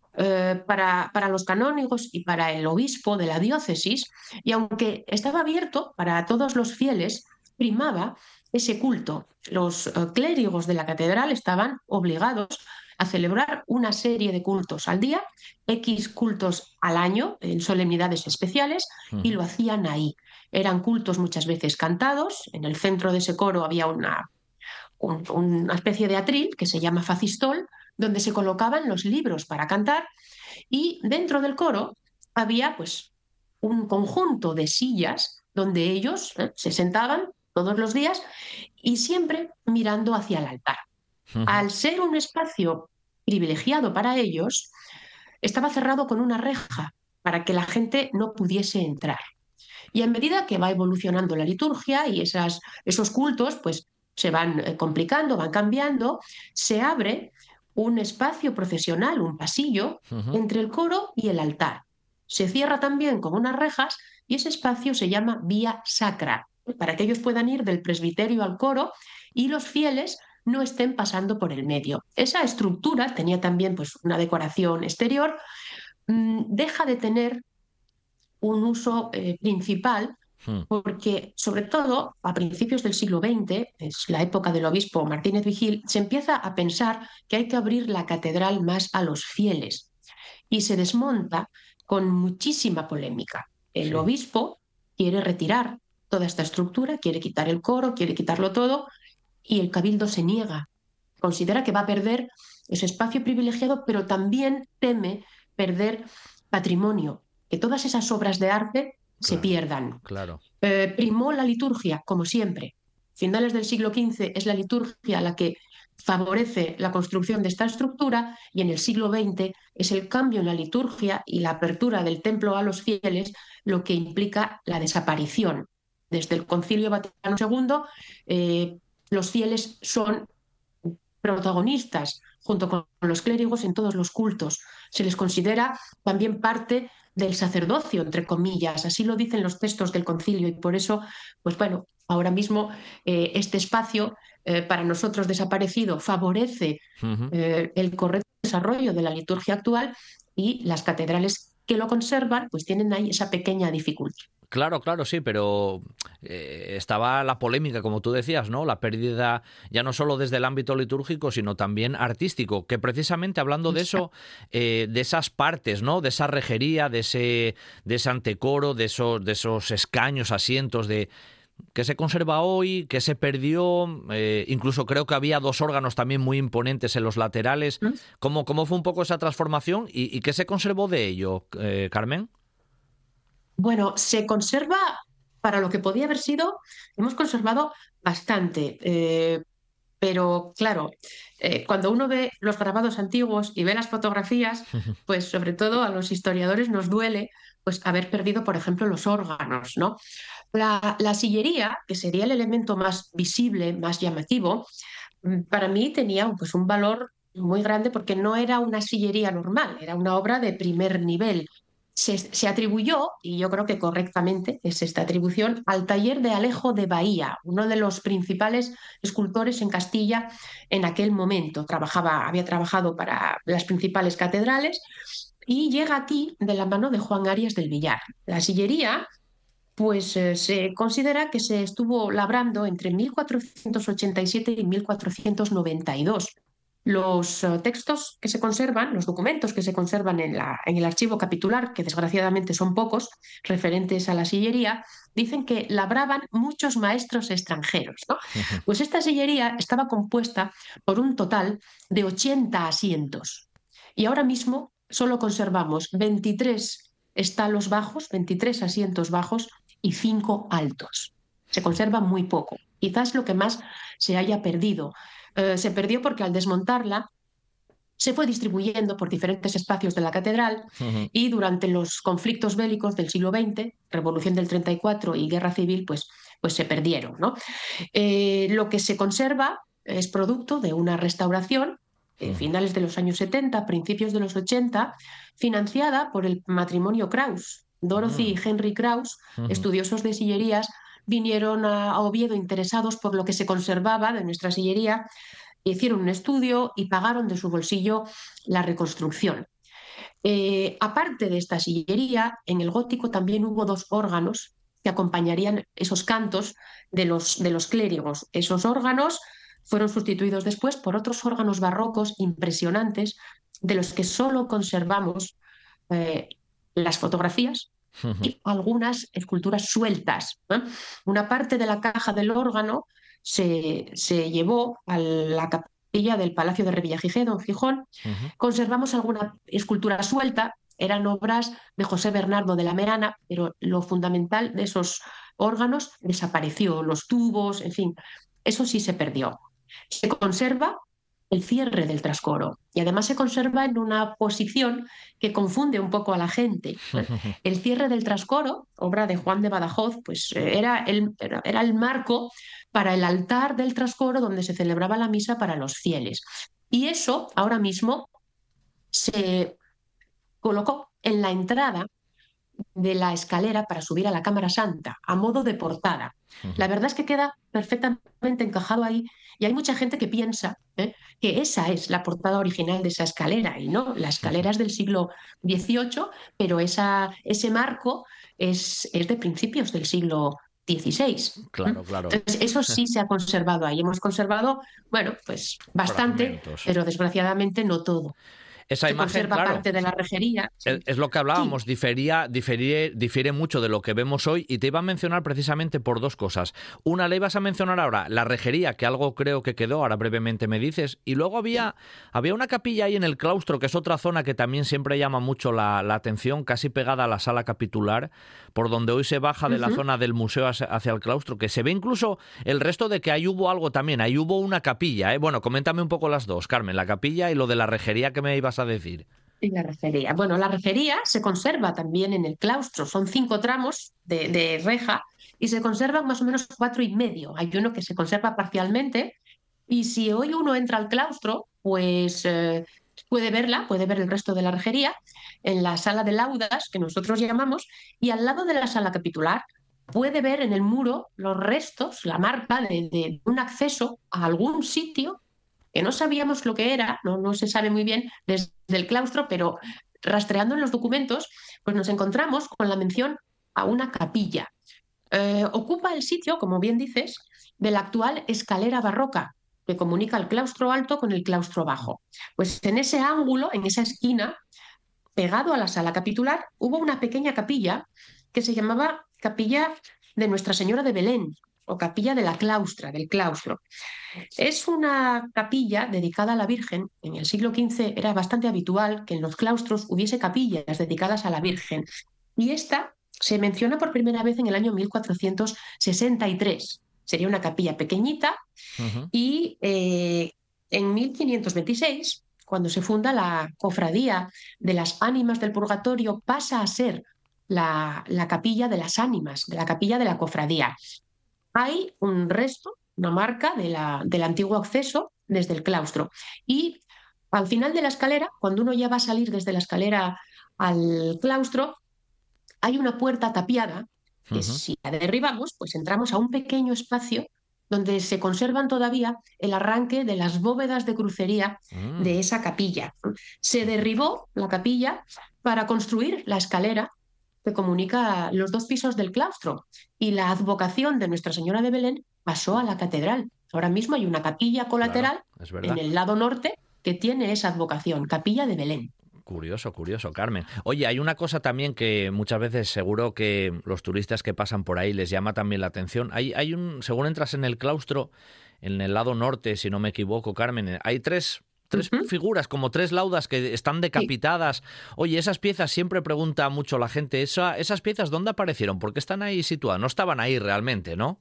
D: eh, para, para los canónigos y para el obispo de la diócesis, y aunque estaba abierto para todos los fieles, primaba ese culto. Los eh, clérigos de la catedral estaban obligados a celebrar una serie de cultos al día, X cultos al año en solemnidades especiales,
B: Uh-huh.
D: y lo hacían ahí. Eran cultos muchas veces cantados. En el centro de ese coro había una, un, una especie de atril que se llama facistol, donde se colocaban los libros para cantar, y dentro del coro había pues un conjunto de sillas donde ellos eh, se sentaban todos los días y siempre mirando hacia el altar.
B: Uh-huh.
D: Al ser un espacio privilegiado para ellos, estaba cerrado con una reja para que la gente no pudiese entrar. Y a medida que va evolucionando la liturgia y esas, esos cultos pues, se van eh, complicando, van cambiando, se abre un espacio procesional, un pasillo,
B: Uh-huh.
D: entre el coro y el altar. Se cierra también con unas rejas y ese espacio se llama vía sacra, para que ellos puedan ir del presbiterio al coro y los fieles no estén pasando por el medio. Esa estructura tenía también pues, una decoración exterior, mmm, deja de tener un uso eh, principal, porque sobre todo a principios del siglo veinte, es la época del obispo Martínez Vigil, se empieza a pensar que hay que abrir la catedral más a los fieles. y se desmonta con muchísima polémica. El
B: Sí.
D: obispo quiere retirar toda esta estructura, quiere quitar el coro, quiere quitarlo todo, y el cabildo se niega. Considera que va a perder ese espacio privilegiado, pero también teme perder patrimonio, que todas esas obras de arte se
B: Claro,
D: pierdan.
B: claro.
D: Eh, primó la liturgia, como siempre. Finales del siglo quince es la liturgia la que favorece la construcción de esta estructura, y en el siglo veinte es el cambio en la liturgia y la apertura del templo a los fieles lo que implica la desaparición. Desde el Concilio Vaticano segundo, eh, los fieles son protagonistas junto con los clérigos en todos los cultos. Se les considera también parte del sacerdocio, entre comillas, así lo dicen los textos del concilio, y por eso, pues bueno, ahora mismo eh, este espacio eh, para nosotros desaparecido favorece
B: Ujú.
D: eh, el correcto desarrollo de la liturgia actual, y las catedrales que lo conservan pues tienen ahí esa pequeña dificultad.
B: Claro, claro, sí, pero eh, estaba la polémica, como tú decías, ¿no? La pérdida ya no solo desde el ámbito litúrgico, sino también artístico, que precisamente hablando de eso, eh, de esas partes, ¿no? De esa rejería, de ese, de ese antecoro, de esos, de esos escaños, asientos, de que se conserva hoy, que se perdió, eh, incluso creo que había dos órganos también muy imponentes en los laterales.
D: ¿Mm?
B: ¿Cómo, cómo fue un poco esa transformación y, y qué se conservó de ello, eh, Carmen?
D: Bueno, se conserva para lo que podía haber sido, hemos conservado bastante, eh, pero claro, eh, cuando uno ve los grabados antiguos y ve las fotografías, pues sobre todo a los historiadores nos duele pues haber perdido, por ejemplo, los órganos, ¿no? La, la sillería, que sería el elemento más visible, más llamativo, mm, para mí tenía pues un valor muy grande porque no era una sillería normal, era una obra de primer nivel. Se, se atribuyó, y yo creo que correctamente es esta atribución, al taller de Alejo de Bahía, uno de los principales escultores en Castilla en aquel momento. Trabajaba, había trabajado para las principales catedrales y llega aquí de la mano de Juan Arias del Villar. La sillería pues eh, se considera que se estuvo labrando entre mil cuatrocientos ochenta y siete y mil cuatrocientos noventa y dos. Los eh, textos que se conservan, los documentos que se conservan en, la, en el archivo capitular, que desgraciadamente son pocos, referentes a la sillería, dicen que labraban muchos maestros extranjeros, ¿no? Pues esta sillería estaba compuesta por un total de ochenta asientos, y ahora mismo solo conservamos veintitrés estalos bajos, veintitrés asientos bajos y cinco altos. Se conserva muy poco. Quizás lo que más se haya perdido. Eh, se perdió porque al desmontarla se fue distribuyendo por diferentes espacios de la catedral,
B: Ujú.
D: y durante los conflictos bélicos del siglo veinte, Revolución del treinta y cuatro y Guerra Civil, pues, pues se perdieron, ¿no? Eh, lo que se conserva es producto de una restauración en
B: Ujú.
D: finales de los años setenta, principios de los ochenta, financiada por el matrimonio Kraus. Dorothy y Henry Kraus,
B: Ujú.
D: estudiosos de sillerías, vinieron a, a Oviedo interesados por lo que se conservaba de nuestra sillería, hicieron un estudio y pagaron de su bolsillo la reconstrucción. Eh, aparte de esta sillería, en el gótico también hubo dos órganos que acompañarían esos cantos de los, de los clérigos. Esos órganos fueron sustituidos después por otros órganos barrocos impresionantes, de los que solo conservamos eh, las fotografías
B: Ujú.
D: y algunas esculturas sueltas, ¿eh? Una parte de la caja del órgano se, se llevó a la capilla del Palacio de Revillagigedo, en Gijón.
B: Ujú.
D: Conservamos alguna escultura suelta, eran obras de José Bernardo de la Meana, pero lo fundamental de esos órganos desapareció, los tubos, en fin, eso sí se perdió. Se conserva el cierre del trascoro, y además se conserva en una posición que confunde un poco a la gente. El cierre del trascoro, obra de Juan de Badajoz, pues eh, era el, era, era el marco para el altar del trascoro donde se celebraba la misa para los fieles. Y eso ahora mismo se colocó en la entrada de la escalera para subir a la Cámara Santa, a modo de portada. La verdad es que queda perfectamente encajado ahí, y hay mucha gente que piensa ¿eh? que esa es la portada original de esa escalera, y no, la escalera es del siglo dieciocho, pero esa, ese marco es, es de principios del siglo dieciséis.
B: Claro, claro.
D: Entonces, eso sí se ha conservado ahí. Hemos conservado, bueno, pues bastante,
B: Fragmentos.
D: pero desgraciadamente no todo.
B: Esa
D: se
B: imagen,
D: conserva
B: claro,
D: parte de la rejería.
B: es, es lo que hablábamos,
D: Sí.
B: difería, diferie, difiere mucho de lo que vemos hoy, y te iba a mencionar precisamente por dos cosas. Una, le ibas a mencionar ahora, la rejería, que algo creo que quedó, ahora brevemente me dices, y luego había, había una capilla ahí en el claustro, que es otra zona que también siempre llama mucho la, la atención, casi pegada a la sala capitular, por donde hoy se baja de la
D: Ujú.
B: zona del museo hacia, hacia el claustro, que se ve incluso el resto de que ahí hubo algo también, ahí hubo una capilla, ¿eh? Bueno, coméntame un poco las dos, Carmen, la capilla y lo de la rejería que me ibas a decir.
D: Y la rejería. Bueno, la rejería se conserva también en el claustro. Son cinco tramos de, de reja y se conservan más o menos cuatro y medio. Hay uno que se conserva parcialmente y si hoy uno entra al claustro, pues eh, puede verla, puede ver el resto de la rejería en la sala de laudas, que nosotros llamamos, y al lado de la sala capitular puede ver en el muro los restos, la marca de, de un acceso a algún sitio que no sabíamos lo que era, no, no se sabe muy bien desde el claustro, pero rastreando en los documentos, pues nos encontramos con la mención a una capilla. Eh, ocupa el sitio, como bien dices, de la actual escalera barroca que comunica el claustro alto con el claustro bajo. Pues en ese ángulo, en esa esquina, pegado a la sala capitular, hubo una pequeña capilla que se llamaba Capilla de Nuestra Señora de Belén o Capilla de la Claustra, del claustro. Es una capilla dedicada a la Virgen. En el siglo quince era bastante habitual que en los claustros hubiese capillas dedicadas a la Virgen. Y esta se menciona por primera vez en el año mil cuatrocientos sesenta y tres. Sería una capilla pequeñita
B: Uh-huh.
D: y eh, en mil quinientos veintiséis, cuando se funda la Cofradía de las Ánimas del Purgatorio, pasa a ser la, la capilla de las ánimas, de la capilla de la cofradía. Hay un resto, una marca de la, del antiguo acceso desde el claustro. Y al final de la escalera, cuando uno ya va a salir desde la escalera al claustro, hay una puerta tapiada que
B: Uh-huh.
D: si la derribamos, pues entramos a un pequeño espacio donde se conservan todavía el arranque de las bóvedas de crucería
B: Mm.
D: de esa capilla. Se derribó la capilla para construir la escalera que comunica los dos pisos del claustro y la advocación de Nuestra Señora de Belén pasó a la catedral. Ahora mismo hay una capilla
B: Claro,
D: colateral
B: es
D: en
B: verdad.
D: el lado norte que tiene esa advocación, Capilla de Belén.
B: Curioso, curioso, Carmen. Oye, hay una cosa también que muchas veces seguro que los turistas que pasan por ahí les llama también la atención. Hay, hay un, según entras en el claustro, en el lado norte, si no me equivoco, Carmen, hay tres, tres
D: Uh-huh.
B: figuras, como tres laudas que están decapitadas. Oye, esas piezas, siempre pregunta mucho la gente, ¿esa, esas piezas dónde aparecieron? ¿Por qué están ahí situadas? No estaban ahí realmente, ¿no?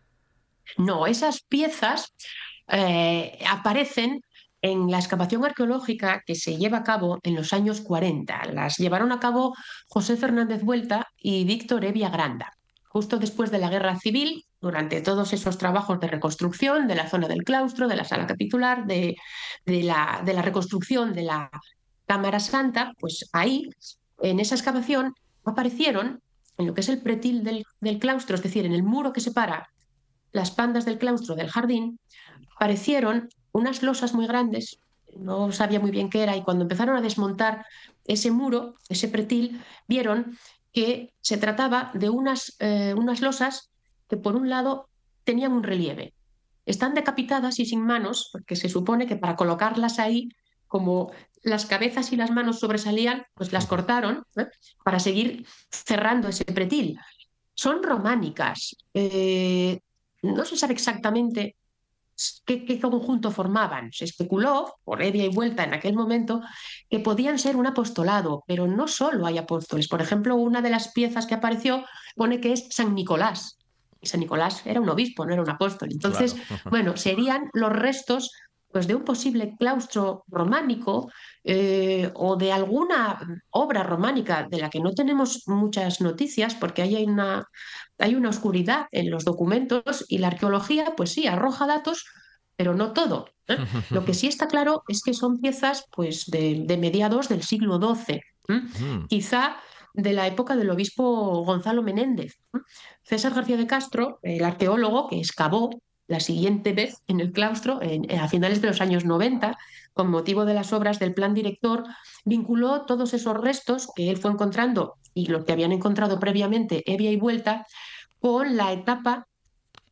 D: No, esas piezas eh, aparecen en la excavación arqueológica que se lleva a cabo en los años cuarenta. Las llevaron a cabo José Fernández Vuelta y Víctor Evia Granda, justo después de la Guerra Civil, durante todos esos trabajos de reconstrucción de la zona del claustro, de la sala capitular, de, de la, de la reconstrucción de la Cámara Santa, pues ahí, en esa excavación, aparecieron en lo que es el pretil del, del claustro, es decir, en el muro que separa las pandas del claustro del jardín, aparecieron unas losas muy grandes, no sabía muy bien qué era, y cuando empezaron a desmontar ese muro, ese pretil, vieron que se trataba de unas, eh, unas losas que por un lado tenían un relieve. Están decapitadas y sin manos, porque se supone que para colocarlas ahí, como las cabezas y las manos sobresalían, pues las cortaron, ¿eh? Para seguir cerrando ese pretil. Son románicas. Eh, no se sabe exactamente qué, qué conjunto formaban. Se especuló, por Evia y Vuelta en aquel momento, que podían ser un apostolado, pero no solo hay apóstoles. Por ejemplo, una de las piezas que apareció pone que es San Nicolás. Y San Nicolás era un obispo, no era un apóstol. Entonces,
B: Claro.
D: bueno, serían los restos pues, de un posible claustro románico eh, o de alguna obra románica de la que no tenemos muchas noticias porque hay una, hay una oscuridad en los documentos y la arqueología, pues sí, arroja datos, pero no todo, ¿eh? Lo que sí está claro es que son piezas pues, de, de mediados del siglo doce, ¿eh?
B: Mm.
D: Quizá de la época del obispo Gonzalo Menéndez. ¿eh? César García de Castro, el arqueólogo que excavó la siguiente vez en el claustro, en, a finales de los años noventa, con motivo de las obras del plan director, vinculó todos esos restos que él fue encontrando y los que habían encontrado previamente Evia y Vuelta con la etapa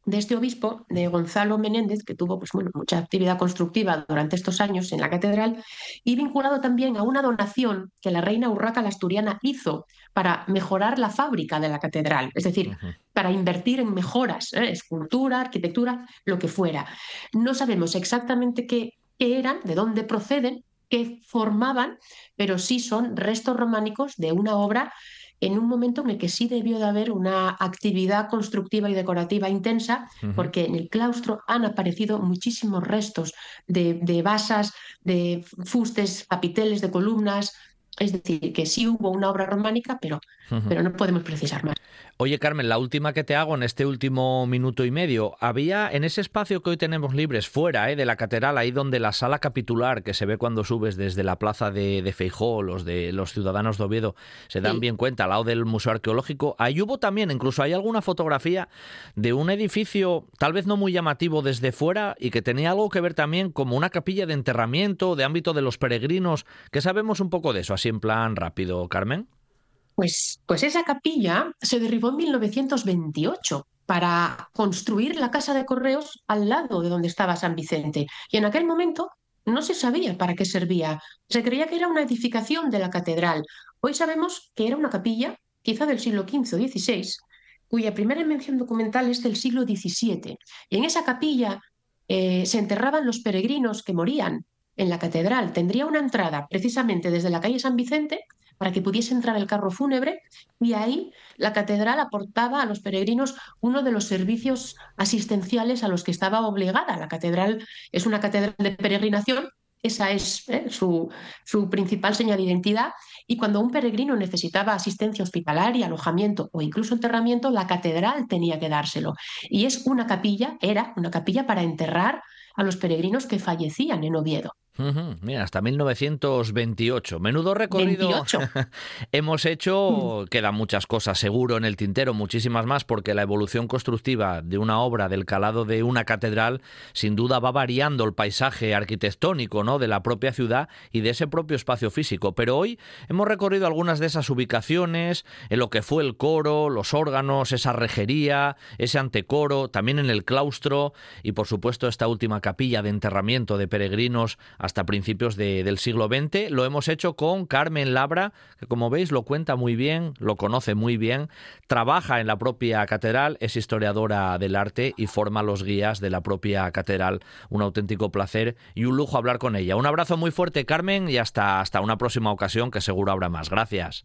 D: de este obispo, de Gonzalo Menéndez, que tuvo pues, bueno, mucha actividad constructiva durante estos años en la catedral, y vinculado también a una donación que la reina Urraca la Asturiana hizo para mejorar la fábrica de la catedral, es decir, uh-huh. para invertir en mejoras, ¿eh? escultura, arquitectura, lo que fuera. No sabemos exactamente qué, qué eran, de dónde proceden, qué formaban, pero sí son restos románicos de una obra en un momento en el que sí debió de haber una actividad constructiva y decorativa intensa, uh-huh. porque en el claustro han aparecido muchísimos restos de, de basas, de fustes, capiteles, de columnas. Es decir, que sí hubo una obra románica, pero, uh-huh. pero no podemos precisar más.
B: Oye, Carmen, la última que te hago en este último minuto y medio. Había en ese espacio que hoy tenemos libres, fuera ¿eh? de la catedral, ahí donde la sala capitular, que se ve cuando subes desde la plaza de, de Feijóo, los de los ciudadanos de Oviedo, se dan sí. bien cuenta, al lado del Museo Arqueológico. Ahí hubo también, incluso hay alguna fotografía de un edificio, tal vez no muy llamativo desde fuera, y que tenía algo que ver también como una capilla de enterramiento, de ámbito de los peregrinos. ¿Qué sabemos un poco de eso, así en plan rápido, Carmen?
D: Pues, pues esa capilla se derribó en mil novecientos veintiocho para construir la casa de correos al lado de donde estaba San Vicente. Y en aquel momento no se sabía para qué servía. Se creía que era una edificación de la catedral. Hoy sabemos que era una capilla, quizá del siglo quince o dieciséis, cuya primera mención documental es del siglo diecisiete. Y en esa capilla eh, se enterraban los peregrinos que morían en la catedral. Tendría una entrada precisamente desde la calle San Vicente para que pudiese entrar el carro fúnebre, y ahí la catedral aportaba a los peregrinos uno de los servicios asistenciales a los que estaba obligada. La catedral es una catedral de peregrinación, esa es ¿eh? su, su principal señal de identidad, y cuando un peregrino necesitaba asistencia hospitalaria, alojamiento o incluso enterramiento, la catedral tenía que dárselo. Y es una capilla, era una capilla para enterrar a los peregrinos que fallecían en Oviedo.
B: Uh-huh. Mira, hasta mil novecientos veintiocho. Menudo recorrido
D: veintiocho.
B: Hemos hecho. Quedan muchas cosas seguro en el tintero, muchísimas más, porque la evolución constructiva de una obra del calado de una catedral sin duda va variando el paisaje arquitectónico, ¿no?, de la propia ciudad y de ese propio espacio físico. Pero hoy hemos recorrido algunas de esas ubicaciones, en lo que fue el coro, los órganos, esa rejería, ese antecoro, también en el claustro y por supuesto esta última capilla de enterramiento de peregrinos hasta principios de, del siglo veinte. Lo hemos hecho con Carmen Labra, que como veis lo cuenta muy bien, lo conoce muy bien, trabaja en la propia catedral, es historiadora del arte y forma los guías de la propia catedral. Un auténtico placer y un lujo hablar con ella. Un abrazo muy fuerte, Carmen, y hasta, hasta una próxima ocasión, que seguro habrá más. Gracias.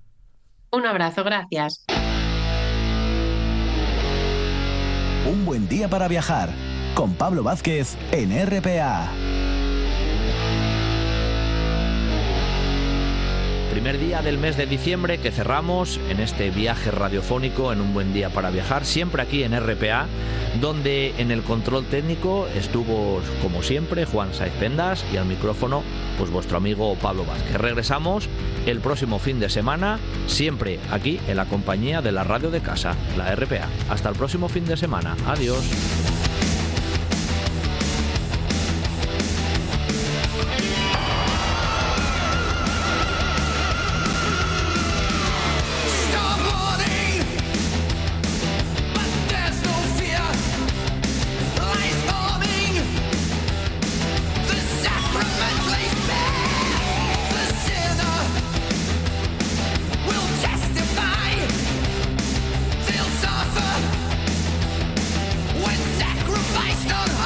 D: Un abrazo, gracias.
A: Un buen día para viajar, con Pablo Vázquez en R P A.
B: Primer día del mes de diciembre que cerramos en este viaje radiofónico en Un buen día para viajar, siempre aquí en R P A, donde en el control técnico estuvo, como siempre, Juan Saiz Pendas, y al micrófono, pues vuestro amigo Pablo Vázquez. Regresamos el próximo fin de semana, siempre aquí en la compañía de la radio de casa, la R P A. Hasta el próximo fin de semana. Adiós.
E: When sacrificed on